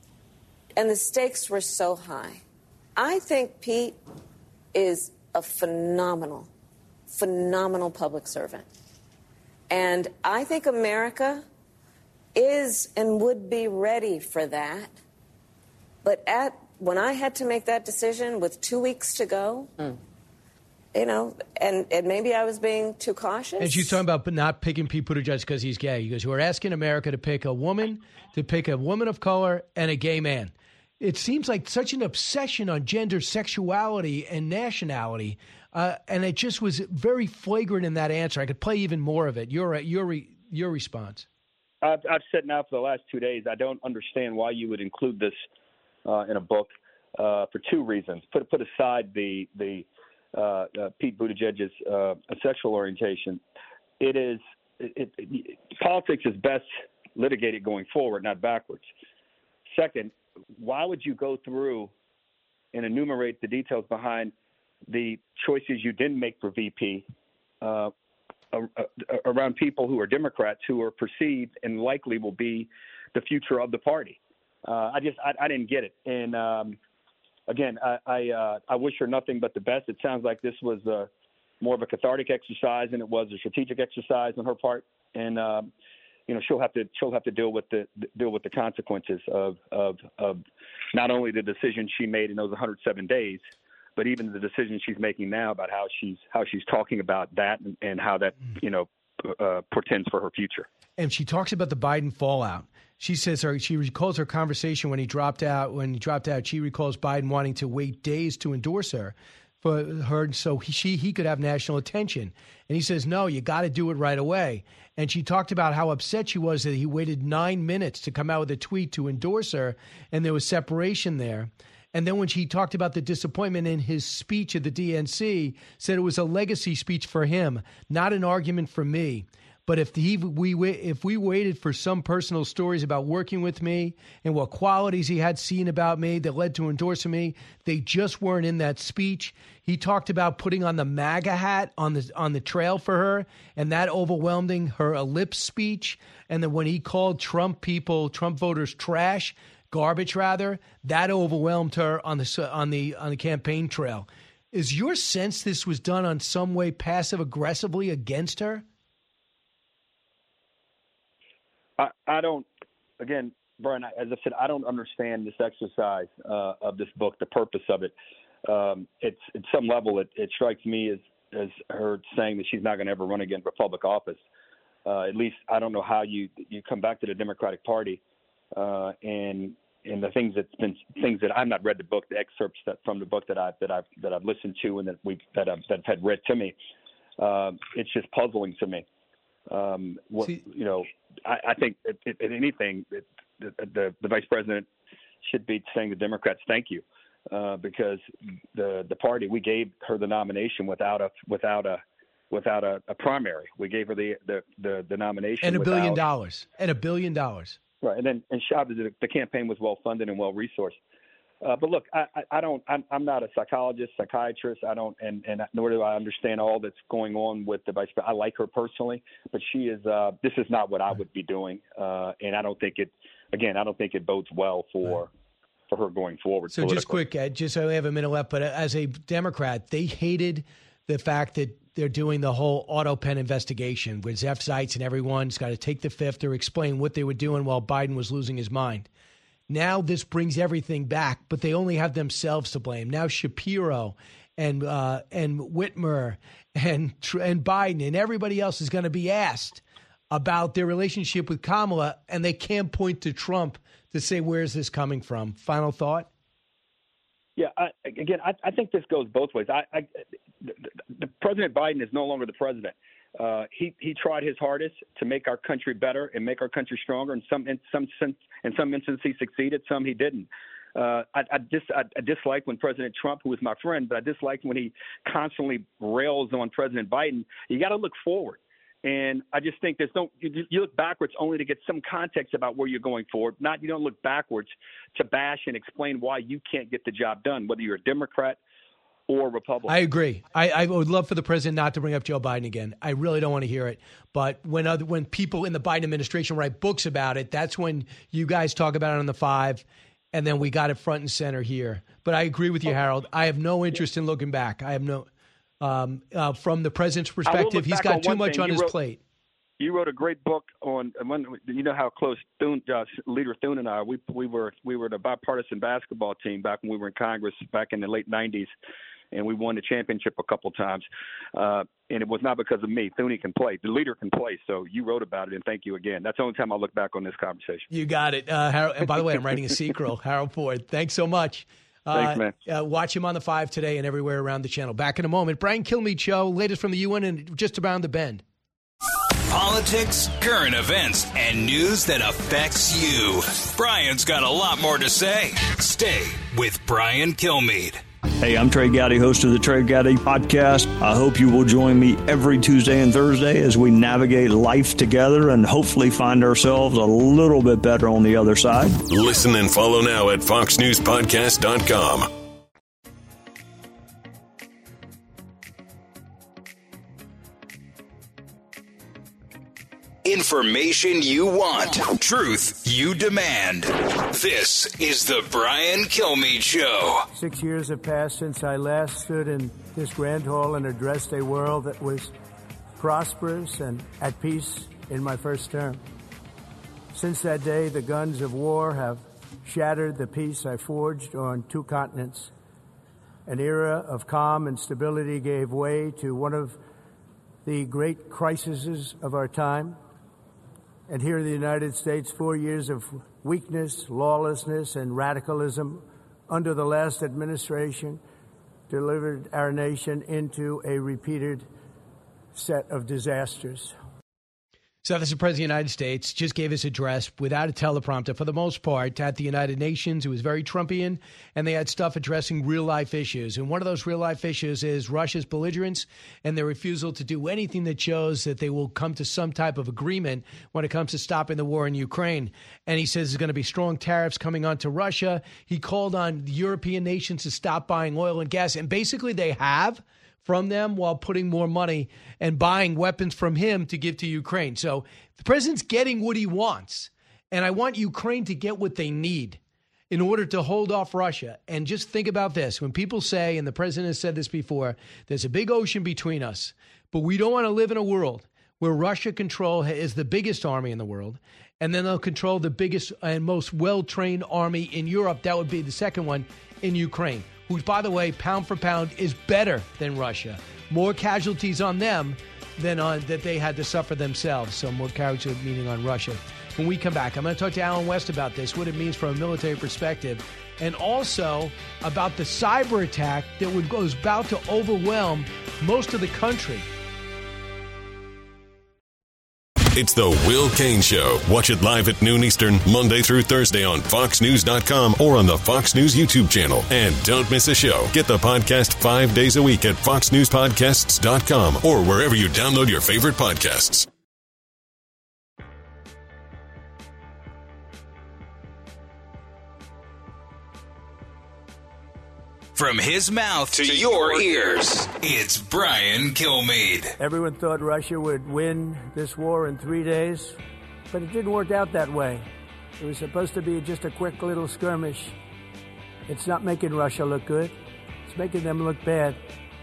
and the stakes were so high. I think Pete is a phenomenal, phenomenal public servant, and I think America is and would be ready for that. But at when I had to make that decision with two weeks to go. Mm. You know, and, and maybe I was being too cautious. And she's talking about not picking Pete Buttigieg because he's gay. He goes, we're asking America to pick a woman, to pick a woman of color and a gay man. It seems like such an obsession on gender, sexuality, and nationality. Uh, and it just was very flagrant in that answer. I could play even more of it. Your, your, your response. I've, I've said now for the last two days, I don't understand why you would include this uh, in a book uh, for two reasons. Put, put aside the, the, Uh, uh, Pete Buttigieg's uh, sexual orientation. It is it, it, politics is best litigated going forward, not backwards. Second, why would you go through and enumerate the details behind the choices you didn't make for V P uh, around people who are Democrats who are perceived and likely will be the future of the party? Uh, I just I, I didn't get it, and. Um, Again, I I, uh, I wish her nothing but the best. It sounds like this was uh, more of a cathartic exercise than it was a strategic exercise on her part, and um, you know she'll have to she'll have to deal with the deal with the consequences of of of not only the decision she made in those one hundred seven days, but even the decision she's making now about how she's how she's talking about that and, and how that you know uh, portends for her future. And she talks about the Biden fallout. She says, or she recalls her conversation when he dropped out. When he dropped out, she recalls Biden wanting to wait days to endorse her, for her, so he, she he could have national attention. And he says, no, you got to do it right away. And she talked about how upset she was that he waited nine minutes to come out with a tweet to endorse her, and there was separation there. And then when she talked about the disappointment in his speech at the D N C, said it was a legacy speech for him, not an argument for me. But if he, we if we waited for some personal stories about working with me and what qualities he had seen about me that led to endorsing me, they just weren't in that speech. He talked about putting on the MAGA hat on the on the trail for her, and that overwhelming her ellipse speech. And then when he called Trump people, Trump voters, trash, garbage rather, that overwhelmed her on the on the on the campaign trail. Is your sense this was done on some way passive aggressively against her? I, I don't, again, Brian, as I said, I don't understand this exercise uh, of this book, the purpose of it. Um, it's at some level, it, it strikes me as, as her saying that she's not going to ever run again for public office. Uh, at least I don't know how you you come back to the Democratic Party uh, and and the things that's been things that I've not read the book, the excerpts that from the book that I that I've that I've listened to and that we that I've that have had read to me. Uh, it's just puzzling to me. Um, what, See, you know, I, I think if, if anything, it, the, the the vice president should be saying to Democrats, "Thank you," uh, because the the party we gave her the nomination without a without a without a, a primary. We gave her the the the, the nomination and a without, billion dollars and a billion dollars. Right, and then and Chavez, the, the campaign was well funded and well resourced. Uh, but look, I, I, I don't. I'm, I'm not a psychologist, psychiatrist. I don't, and, and nor do I understand all that's going on with the vice president. I like her personally, but she is. Uh, this is not what I would be doing, uh, and I don't think it. Again, I don't think it bodes well for right. for her going forward. So just quick, Ed, just so we have a minute left. But as a Democrat, they hated the fact that they're doing the whole auto pen investigation with Jeff Zients and everyone's got to take the fifth or explain what they were doing while Biden was losing his mind. Now this brings everything back, but they only have themselves to blame. Now Shapiro and uh, and Whitmer and and Biden and everybody else is going to be asked about their relationship with Kamala, and they can't point to Trump to say, where's this coming from? Final thought? Yeah, I, again, I, I think this goes both ways. I, I, the, the President Biden is no longer the president. Uh, he he tried his hardest to make our country better and make our country stronger. In some in some sense, in some instances, he succeeded. Some he didn't. Uh, I, I, dis, I, I dislike when President Trump, who is my friend, but I dislike when he constantly rails on President Biden. You got to look forward. And I just think there's no you, you look backwards only to get some context about where you're going forward. Not you don't look backwards to bash and explain why you can't get the job done, whether you're a Democrat or Republican. I agree. I, I would love for the president not to bring up Joe Biden again. I really don't want to hear it. But when other when people in the Biden administration write books about it, that's when you guys talk about it on the five, and then we got it front and center here. But I agree with you, Harold. I have no interest in looking back. I have no. Um, uh, from the president's perspective, he's got too much on his wrote, plate. You wrote a great book on. You know how close Thune, uh, Leader Thune and I we we were we were the bipartisan basketball team back when we were in Congress back in the late nineties, and we won the championship a couple times. Uh, and it was not because of me. Thune can play. The leader can play. So you wrote about it, and thank you again. That's the only time I look back on this conversation. You got it, uh, Harold. And by the way, I'm writing a sequel, Harold Ford. Thanks so much. Thanks, man. Uh, uh, watch him on the five today and everywhere around the channel. Back in a moment. Brian Kilmeade Show, latest from the U N and just around the bend. Politics, current events, and news that affects you. Brian's got a lot more to say. Stay with Brian Kilmeade. Hey, I'm Trey Gowdy, host of the Trey Gowdy Podcast. I hope you will join me every Tuesday and Thursday as we navigate life together and hopefully find ourselves a little bit better on the other side. Listen and follow now at fox news podcast dot com. Information you want. Truth you demand. This is the Brian Kilmeade Show. Six years have passed since I last stood in this grand hall and addressed a world that was prosperous and at peace in my first term. Since that day, the guns of war have shattered the peace I forged on two continents. An era of calm and stability gave way to one of the great crises of our time. And here in the United States, four years of weakness, lawlessness, and radicalism under the last administration delivered our nation into a repeated set of disasters. So this is the President of the United States, just gave his address without a teleprompter for the most part at the United Nations. It was very Trumpian, and they had stuff addressing real-life issues. And one of those real-life issues is Russia's belligerence and their refusal to do anything that shows that they will come to some type of agreement when it comes to stopping the war in Ukraine. And he says there's going to be strong tariffs coming onto Russia. He called on the European nations to stop buying oil and gas, and basically they have from them while putting more money and buying weapons from him to give to Ukraine. So the president's getting what he wants. And I want Ukraine to get what they need in order to hold off Russia. And just think about this. When people say, and the president has said this before, there's a big ocean between us, but we don't want to live in a world where Russia control is the biggest army in the world and then they'll control the biggest and most well-trained army in Europe. That would be the second one in Ukraine, who, by the way, pound for pound is better than Russia. More casualties on them than on that they had to suffer themselves. So more casualties meaning on Russia. When we come back, I'm going to talk to Alan West about this, what it means from a military perspective, and also about the cyber attack that would, was about to overwhelm most of the country. It's the Will Cain Show. Watch it live at noon Eastern, Monday through Thursday on fox news dot com or on the Fox News YouTube channel. And don't miss a show. Get the podcast five days a week at fox news podcasts dot com or wherever you download your favorite podcasts. From his mouth to, to your ears, it's Brian Kilmeade. Everyone thought Russia would win this war in three days, but it didn't work out that way. It was supposed to be just a quick little skirmish. It's not making Russia look good. It's making them look bad.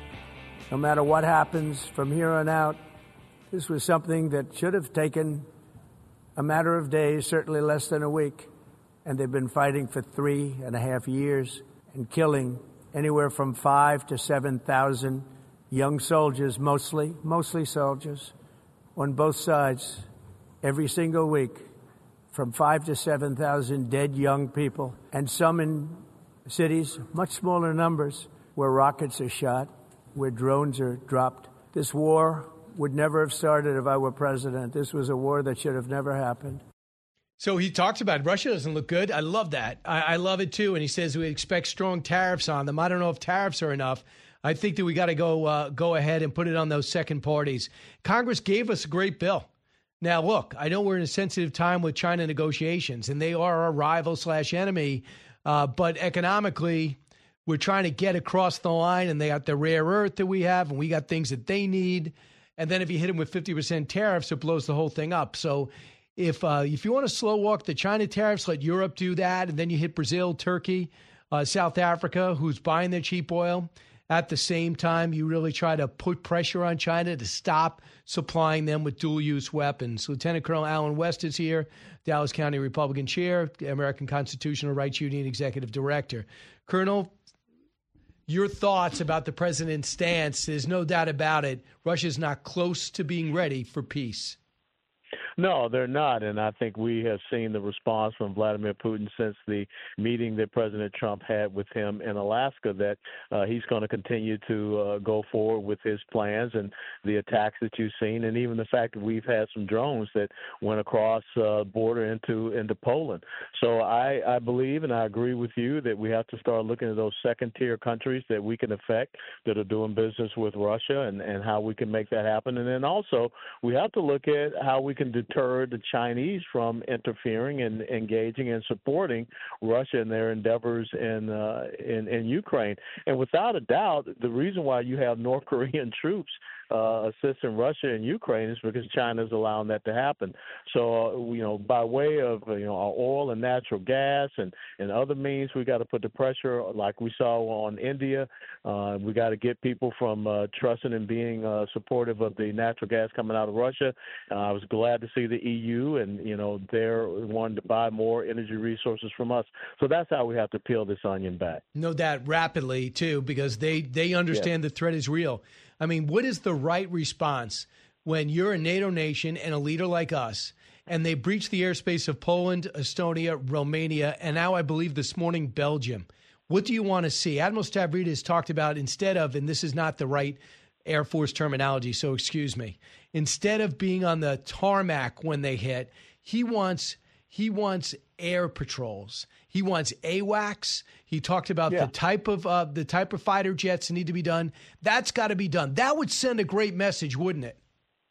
No matter what happens from here on out, this was something that should have taken a matter of days, certainly less than a week. And they've been fighting for three and a half years and killing anywhere from five to seven thousand young soldiers, mostly, mostly soldiers, on both sides, every single week, from five to seven thousand dead young people, and some in cities, much smaller numbers, where rockets are shot, where drones are dropped. This war would never have started if I were president. This was a war that should have never happened. So he talks about Russia doesn't look good. I love that. I, I love it, too. And he says we expect strong tariffs on them. I don't know if tariffs are enough. I think that we got to go uh, go ahead and put it on those second parties. Congress gave us a great bill. Now, look, I know we're in a sensitive time with China negotiations, and they are our rival slash enemy. Uh, but economically, we're trying to get across the line, and they got the rare earth that we have, and we got things that they need. And then if you hit them with fifty percent tariffs, it blows the whole thing up. So If uh, if you want to slow walk the China tariffs, let Europe do that, and then you hit Brazil, Turkey, uh, South Africa, who's buying their cheap oil. At the same time, you really try to put pressure on China to stop supplying them with dual-use weapons. Lieutenant Colonel Alan West is here, Dallas County Republican Chair, American Constitutional Rights Union Executive Director. Colonel, your thoughts about the president's stance? There's no doubt about it. Russia's not close to being ready for peace. No, they're not. And I think we have seen the response from Vladimir Putin since the meeting that President Trump had with him in Alaska, that uh, he's going to continue to uh, go forward with his plans and the attacks that you've seen, and even the fact that we've had some drones that went across uh, border into into Poland. So I, I believe and I agree with you that we have to start looking at those second-tier countries that we can affect that are doing business with Russia, and, and how we can make that happen. And then also we have to look at how we can deter the Chinese from interfering and engaging and supporting Russia in their endeavors in, uh, in in Ukraine. And without a doubt, the reason why you have North Korean troops uh, assisting Russia in Ukraine is because China is allowing that to happen. So, uh, you know, by way of you know our oil and natural gas and, and other means, we got to put the pressure, like we saw on India. Uh, we got to get people from uh, trusting and being uh, supportive of the natural gas coming out of Russia. Uh, I was glad to see the E U, and you know they're wanting to buy more energy resources from us. So that's how we have to peel this onion back. No doubt, rapidly too, because they they understand yeah. the threat is real. I mean, what is the right response when you're a NATO nation and a leader like us, and they breach the airspace of Poland, Estonia, Romania, and now I believe this morning Belgium? What do you want to see? Admiral Stavridis talked about, instead of, and this is not the right Air Force terminology, so excuse me, instead of being on the tarmac when they hit, he wants he wants air patrols. He wants AWACS. He talked about yeah. the type of uh, the type of fighter jets that need to be done. That's got to be done. That would send a great message, wouldn't it?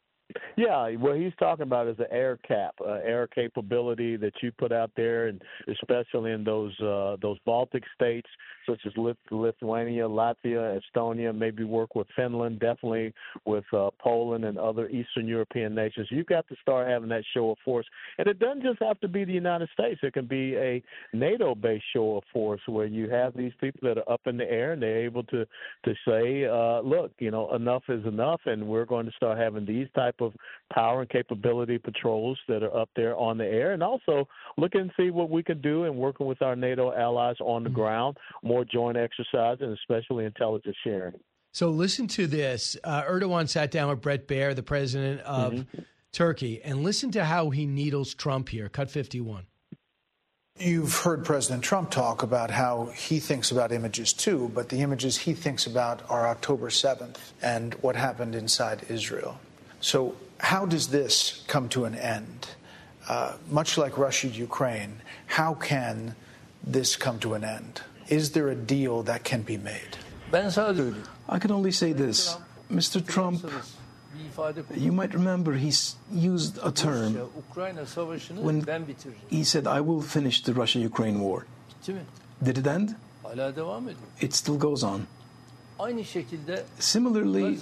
Yeah, what he's talking about is the air cap, uh, air capability that you put out there, and especially in those uh, those Baltic states such as Lithuania, Latvia, Estonia, maybe work with Finland, definitely with uh, Poland and other Eastern European nations. You've got to start having that show of force. And it doesn't just have to be the United States. It can be a NATO-based show of force where you have these people that are up in the air and they're able to, to say, uh, look, you know, enough is enough, and we're going to start having these type of power and capability patrols that are up there on the air, and also look and see what we can do in working with our NATO allies on the ground, more joint exercise, and especially intelligence sharing. So listen to this. Uh, Erdogan sat down with Brett Baer, the president of mm-hmm. Turkey, and listen to how he needles Trump here. Cut fifty-one. You've heard President Trump talk about how he thinks about images too, but the images he thinks about are October seventh and what happened inside Israel. So how does this come to an end? Uh, much like Russia-Ukraine, how can this come to an end? Is there a deal that can be made? I can only say this. Mister Trump, you might remember he's used a term when he said, I will finish the Russia-Ukraine war. Did it end? It still goes on. Similarly,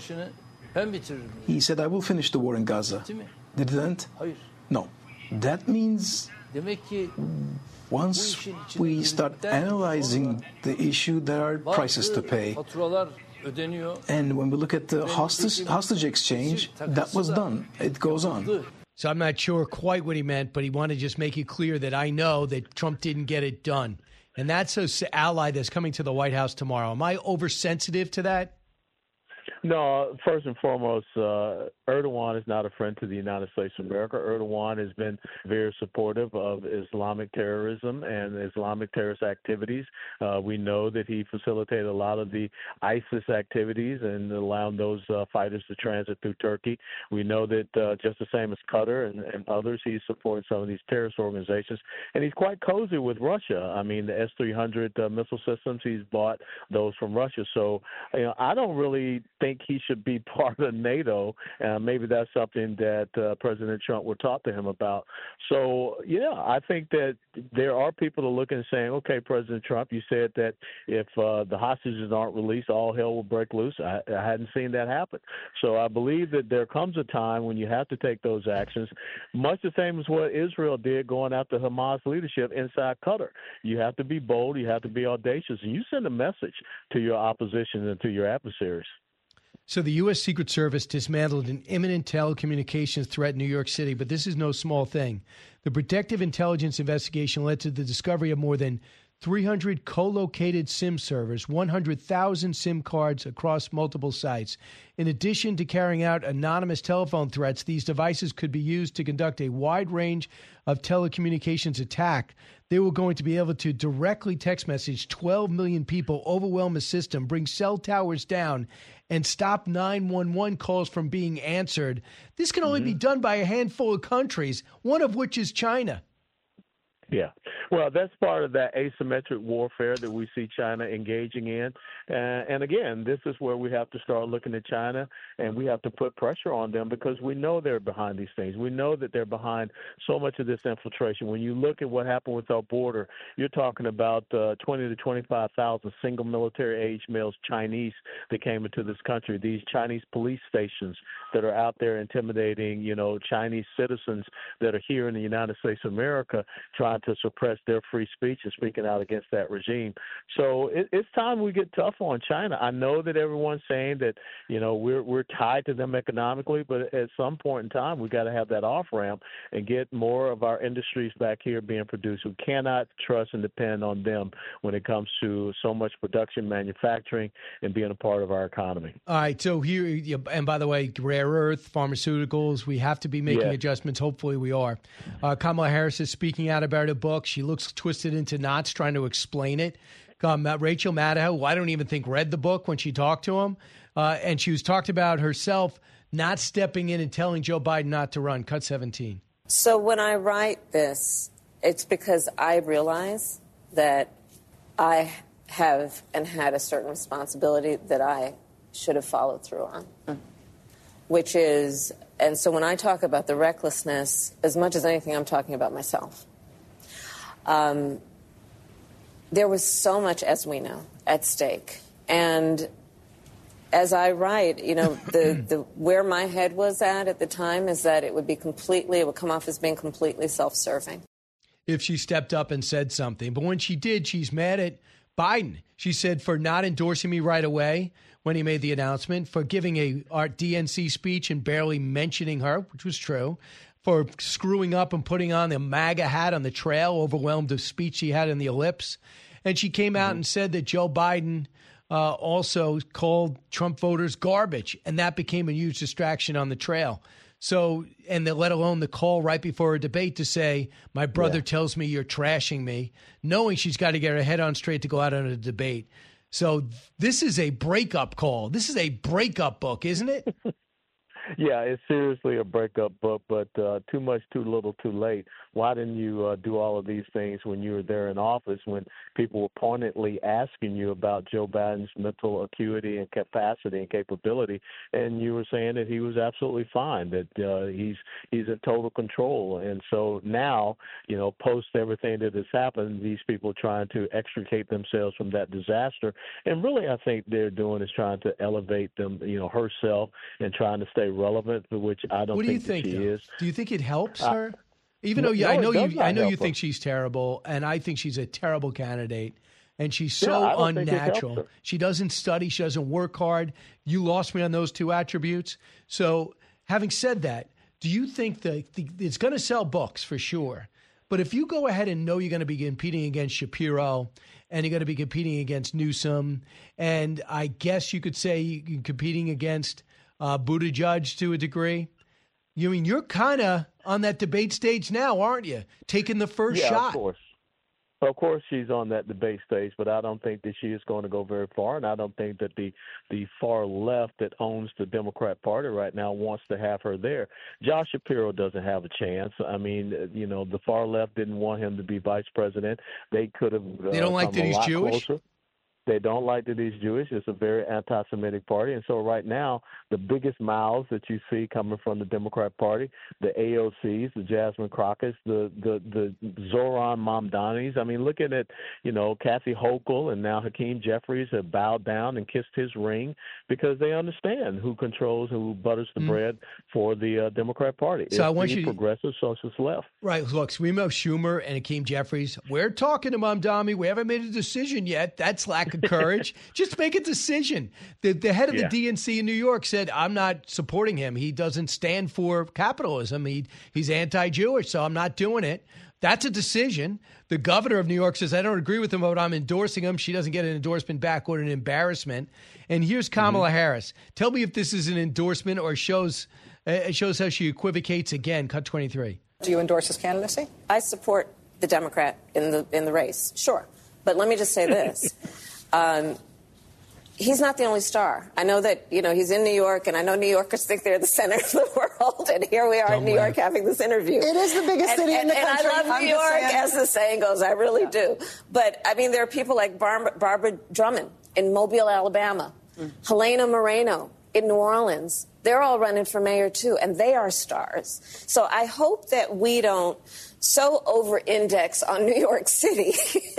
he said, I will finish the war in Gaza. Did it end? No. That means once we start analyzing the issue, there are prices to pay. And when we look at the hostage, hostage exchange, that was done. It goes on. So I'm not sure quite what he meant, but he wanted to just make it clear that I know that Trump didn't get it done. And that's an ally that's coming to the White House tomorrow. Am I oversensitive to that? No, first and foremost, uh, Erdogan is not a friend to the United States of America. Erdogan has been very supportive of Islamic terrorism and Islamic terrorist activities. Uh, we know that he facilitated a lot of the ISIS activities and allowed those uh, fighters to transit through Turkey. We know that uh, just the same as Qatar and, and others, he's supporting some of these terrorist organizations. And he's quite cozy with Russia. I mean, the S three hundred uh, missile systems, he's bought those from Russia. So, you know, I don't really think he should be part of NATO. Uh, maybe that's something that uh, President Trump would talk to him about. So, yeah, I think that there are people that are looking and saying, okay, President Trump, you said that if uh, the hostages aren't released, all hell will break loose. I, I hadn't seen that happen. So I believe that there comes a time when you have to take those actions, much the same as what Israel did going after Hamas leadership inside Qatar. You have to be bold. You have to be audacious. And you send a message to your opposition and to your adversaries. So the U S. Secret Service dismantled an imminent telecommunications threat in New York City, but this is no small thing. The Protective Intelligence investigation led to the discovery of more than three hundred co-located SIM servers, one hundred thousand SIM cards across multiple sites. In addition to carrying out anonymous telephone threats, these devices could be used to conduct a wide range of telecommunications attack. They were going to be able to directly text message twelve million people, overwhelm a system, bring cell towers down, and stop nine one one calls from being answered. This can only mm-hmm. be done by a handful of countries, one of which is China. Yeah. Well, that's part of that asymmetric warfare that we see China engaging in. Uh, and again, this is where we have to start looking at China, and we have to put pressure on them because we know they're behind these things. We know that they're behind so much of this infiltration. When you look at what happened with our border, you're talking about uh, twenty to twenty-five thousand single military age males, Chinese, that came into this country. These Chinese police stations that are out there intimidating, you know, Chinese citizens that are here in the United States of America, trying to suppress their free speech and speaking out against that regime. So it, it's time we get tough on China. I know that everyone's saying that, you know, we're we're tied to them economically, but at some point in time, we got to have that off ramp and get more of our industries back here being produced. We cannot trust and depend on them when it comes to so much production, manufacturing, and being a part of our economy. All right. So here, and by the way, rare earth, pharmaceuticals, we have to be making yeah. adjustments. Hopefully we are. Uh, Kamala Harris is speaking out about a book. She looks twisted into knots trying to explain it. Um, Rachel Maddow, who I don't even think read the book when she talked to him. Uh, and she was talked about herself not stepping in and telling Joe Biden not to run. Cut seventeen. So when I write this, it's because I realize that I have and had a certain responsibility that I should have followed through on, mm. which is, and so when I talk about the recklessness, as much as anything, I'm talking about myself. Um, there was so much, as we know, at stake. And as I write, you know, the, the where my head was at at the time is that it would be completely, it would come off as being completely self-serving. If she stepped up and said something. But when she did, she's mad at Biden. She said for not endorsing me right away when he made the announcement, for giving a our D N C speech and barely mentioning her, which was true, for screwing up and putting on the MAGA hat on the trail, overwhelmed the speech she had in the ellipse. And she came out mm-hmm. and said that Joe Biden uh, also called Trump voters garbage, and that became a huge distraction on the trail. So, and the, let alone the call right before a debate to say, my brother yeah. tells me you're trashing me, knowing she's got to get her head on straight to go out on a debate. So this is a breakup call. This is a breakup book, isn't it? Yeah, it's seriously a breakup book, but uh, too much, too little, too late. Why didn't you uh, do all of these things when you were there in office, when people were pointedly asking you about Joe Biden's mental acuity and capacity and capability, and you were saying that he was absolutely fine, that uh, he's he's in total control. And so now, you know, post everything that has happened, these people trying to extricate themselves from that disaster. And really, I think they're doing is trying to elevate them, you know, herself and trying to stay relevant, which I don't what do think, you think she though? is. Do you think it helps her? Uh, Even no, though you, no, I know you, I know you her. think she's terrible, and I think she's a terrible candidate, and she's so yeah, unnatural. She doesn't study, she doesn't work hard. You lost me on those two attributes. So, having said that, do you think that the, it's going to sell books for sure? But if you go ahead and know you're going to be competing against Shapiro, and you're going to be competing against Newsom, and I guess you could say you're competing against uh, Buttigieg to a degree. You mean you're kind of on that debate stage now, aren't you? Taking the first yeah, shot. Of course. Of course she's on that debate stage, but I don't think that she is going to go very far, and I don't think that the, the far left that owns the Democrat Party right now wants to have her there. Josh Shapiro doesn't have a chance. I mean, you know, the far left didn't want him to be vice president. They could have uh, They don't like that he's Jewish? Closer. They don't like that he's Jewish. It's a very anti-Semitic party. And so right now, the biggest mouths that you see coming from the Democrat Party, the A O Cs, the Jasmine Crockett's, the, the, the Zoran Mamdanis. I mean, looking at, you know, Kathy Hochul and now Hakeem Jeffries have bowed down and kissed his ring because they understand who controls, who butters the mm. bread for the uh, Democrat Party. So it's I want the you to, progressive socialist left. Right. Look, we know Schumer and Hakeem Jeffries. We're talking to Mamdani. We haven't made a decision yet. That's lack of courage. Just make a decision. The, the head of yeah. the D N C in New York said, I'm not supporting him. He doesn't stand for capitalism. He, he's anti-Jewish, so I'm not doing it. That's a decision. The governor of New York says, I don't agree with him, but I'm endorsing him. She doesn't get an endorsement back. What an embarrassment. And here's Kamala mm-hmm. Harris. Tell me if this is an endorsement or shows uh, shows how she equivocates again. Cut twenty-three. Do you endorse his candidacy? I support the Democrat in the in the race, sure. But let me just say this. um, he's not the only star. I know that, you know, he's in New York, and I know New Yorkers think they're the center of the world, and here we are Don't in New laugh. York having this interview. It is the biggest and, city and, in the and country. And I love New York, as the saying goes. I really yeah. do. But, I mean, there are people like Bar- Barbara Drummond in Mobile, Alabama, mm. Helena Moreno in New Orleans. They're all running for mayor, too, and they are stars. So I hope that we don't so over-index on New York City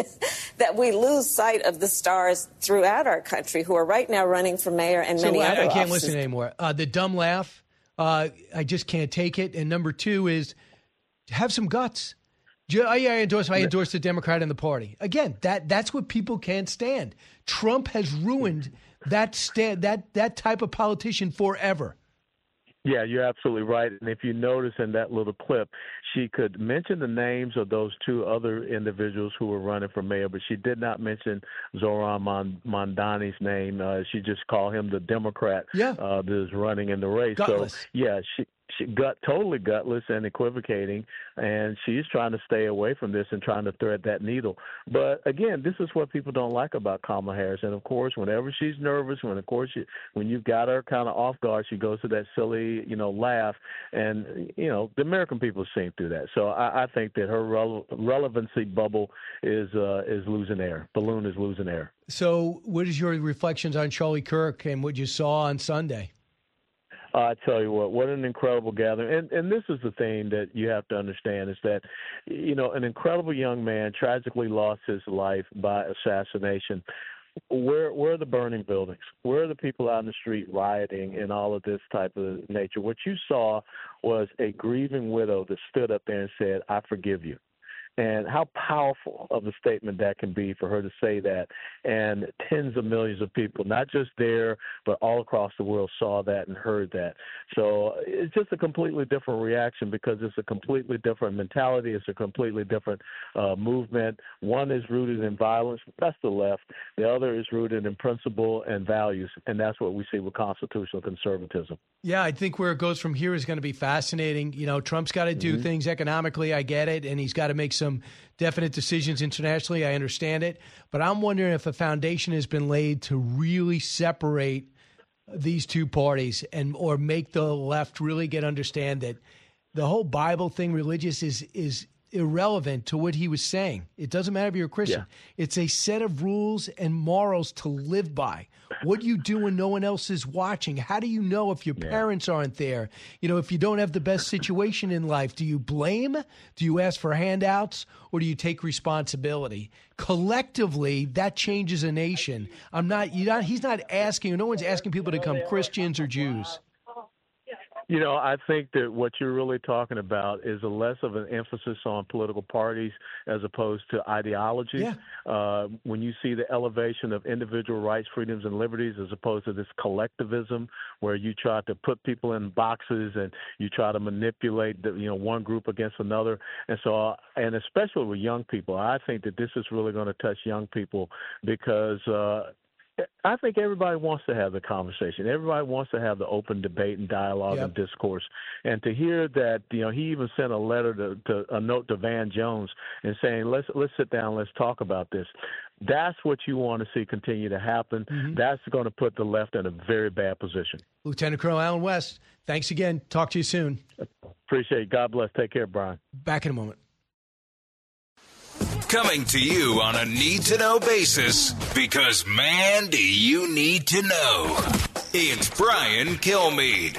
that we lose sight of the stars throughout our country who are right now running for mayor and so many I, other I can't offices. listen anymore. Uh, the dumb laugh, uh, I just can't take it. And number two is have some guts. I, I endorse. I endorse the Democrat in the party. Again, that that's what people can't stand. Trump has ruined that stand that that type of politician forever. Yeah, you're absolutely right. And if you notice in that little clip, she could mention the names of those two other individuals who were running for mayor, but she did not mention Zoran Mamdani's name. Uh, she just called him the Democrat yeah. uh, that is running in the race. Gutless. So, yeah, she. She got totally gutless and equivocating, and she's trying to stay away from this and trying to thread that needle. But again, this is what people don't like about Kamala Harris. And of course, whenever she's nervous, when of course she, when you've got her kind of off guard, she goes to that silly, you know, laugh. And you know, the American people have seen through that. So I, I think that her rele- relevancy bubble is uh, is losing air. Balloon is losing air. So, what is your reflections on Charlie Kirk and what you saw on Sunday? I tell you what, what an incredible gathering. And and this is the thing that you have to understand is that, you know, an incredible young man tragically lost his life by assassination. Where where are the burning buildings? Where are the people out in the street rioting and all of this type of nature? What you saw was a grieving widow that stood up there and said, I forgive you. And how powerful of a statement that can be for her to say that. And tens of millions of people, not just there, but all across the world saw that and heard that. So it's just a completely different reaction because it's a completely different mentality. It's a completely different uh, movement. One is rooted in violence. That's the left. The other is rooted in principle and values. And that's what we see with constitutional conservatism. Yeah, I think where it goes from here is going to be fascinating. You know, Trump's got to do mm-hmm. things economically. I get it. And he's got to make some definite decisions internationally. I understand it. But I'm wondering if a foundation has been laid to really separate these two parties and or make the left really get understand that the whole Bible thing, religious, is is irrelevant to what he was saying. It doesn't matter if you're a Christian. Yeah. It's a set of rules and morals to live by. What do you do when no one else is watching? How do you know if your yeah. parents aren't there? You know, if you don't have the best situation in life, do you blame? Do you ask for handouts? Or do you take responsibility? Collectively, that changes a nation. I'm not, you're not, he's not asking, no one's asking people to become Christians or Jews. You know, I think that what you're really talking about is a less of an emphasis on political parties as opposed to ideology. Yeah. Uh, when you see the elevation of individual rights, freedoms, and liberties as opposed to this collectivism where you try to put people in boxes and you try to manipulate, the, you know, one group against another. And so, and especially with young people, I think that this is really going to touch young people because uh, I think everybody wants to have the conversation. Everybody wants to have the open debate and dialogue yep. and discourse. And to hear that, you know, he even sent a letter to, to a note to Van Jones and saying, let's let's sit down, let's talk about this. That's what you want to see continue to happen. Mm-hmm. That's going to put the left in a very bad position. Lieutenant Colonel Allen West, thanks again. Talk to you soon. Appreciate it. God bless. Take care, Brian. Back in a moment. Coming to you on a need-to-know basis, because, man, do you need to know. It's Brian Kilmeade.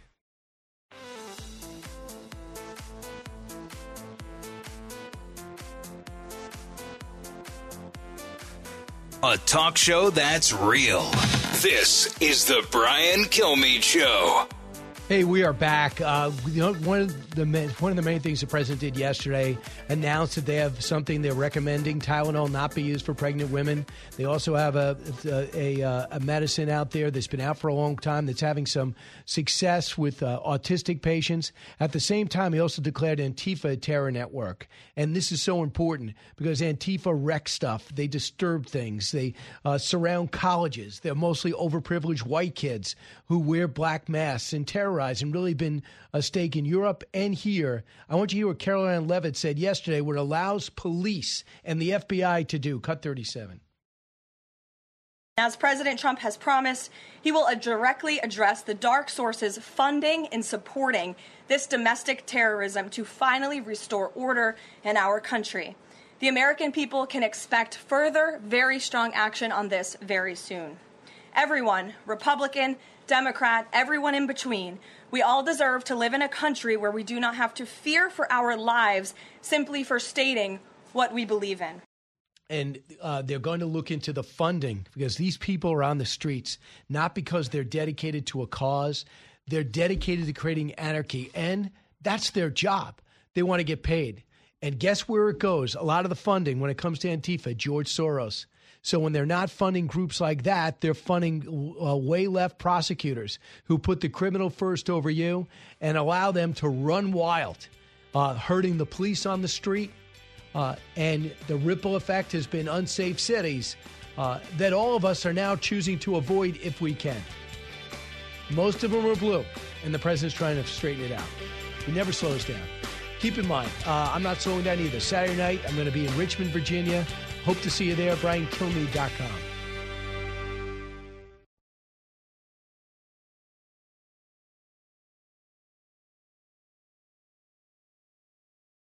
A talk show that's real. This is the Brian Kilmeade Show. Hey, we are back. Uh, you know, one of the one of the main things the president did yesterday announced that they have something they're recommending Tylenol not be used for pregnant women. They also have a a, a, a medicine out there that's been out for a long time that's having some success with uh, autistic patients. At the same time, he also declared Antifa a terror network, and this is so important because Antifa wreck stuff. They disturb things. They uh, surround colleges. They're mostly overprivileged white kids who wear black masks and terrorize. And really been a stake in Europe and here. I want you to hear what Caroline Leavitt said yesterday, what it allows police and the F B I to do. Cut thirty-seven. As President Trump has promised, he will directly address the dark sources funding and supporting this domestic terrorism to finally restore order in our country. The American people can expect further, very strong action on this very soon. Everyone, Republican, Democrat, everyone in between, we all deserve to live in a country where we do not have to fear for our lives simply for stating what we believe in. And uh, they're going to look into the funding because these people are on the streets, not because they're dedicated to a cause. They're dedicated to creating anarchy, and that's their job. They want to get paid. And guess where it goes? A lot of the funding when it comes to Antifa, George Soros. So when they're not funding groups like that, they're funding uh, way left prosecutors who put the criminal first over you and allow them to run wild, uh, hurting the police on the street. Uh, and the ripple effect has been unsafe cities uh, that all of us are now choosing to avoid if we can. Most of them are blue, and the president's trying to straighten it out. He never slows down. Keep in mind, uh, I'm not slowing down either. Saturday night, I'm going to be in Richmond, Virginia. Hope to see you there, brian kilmeade dot com.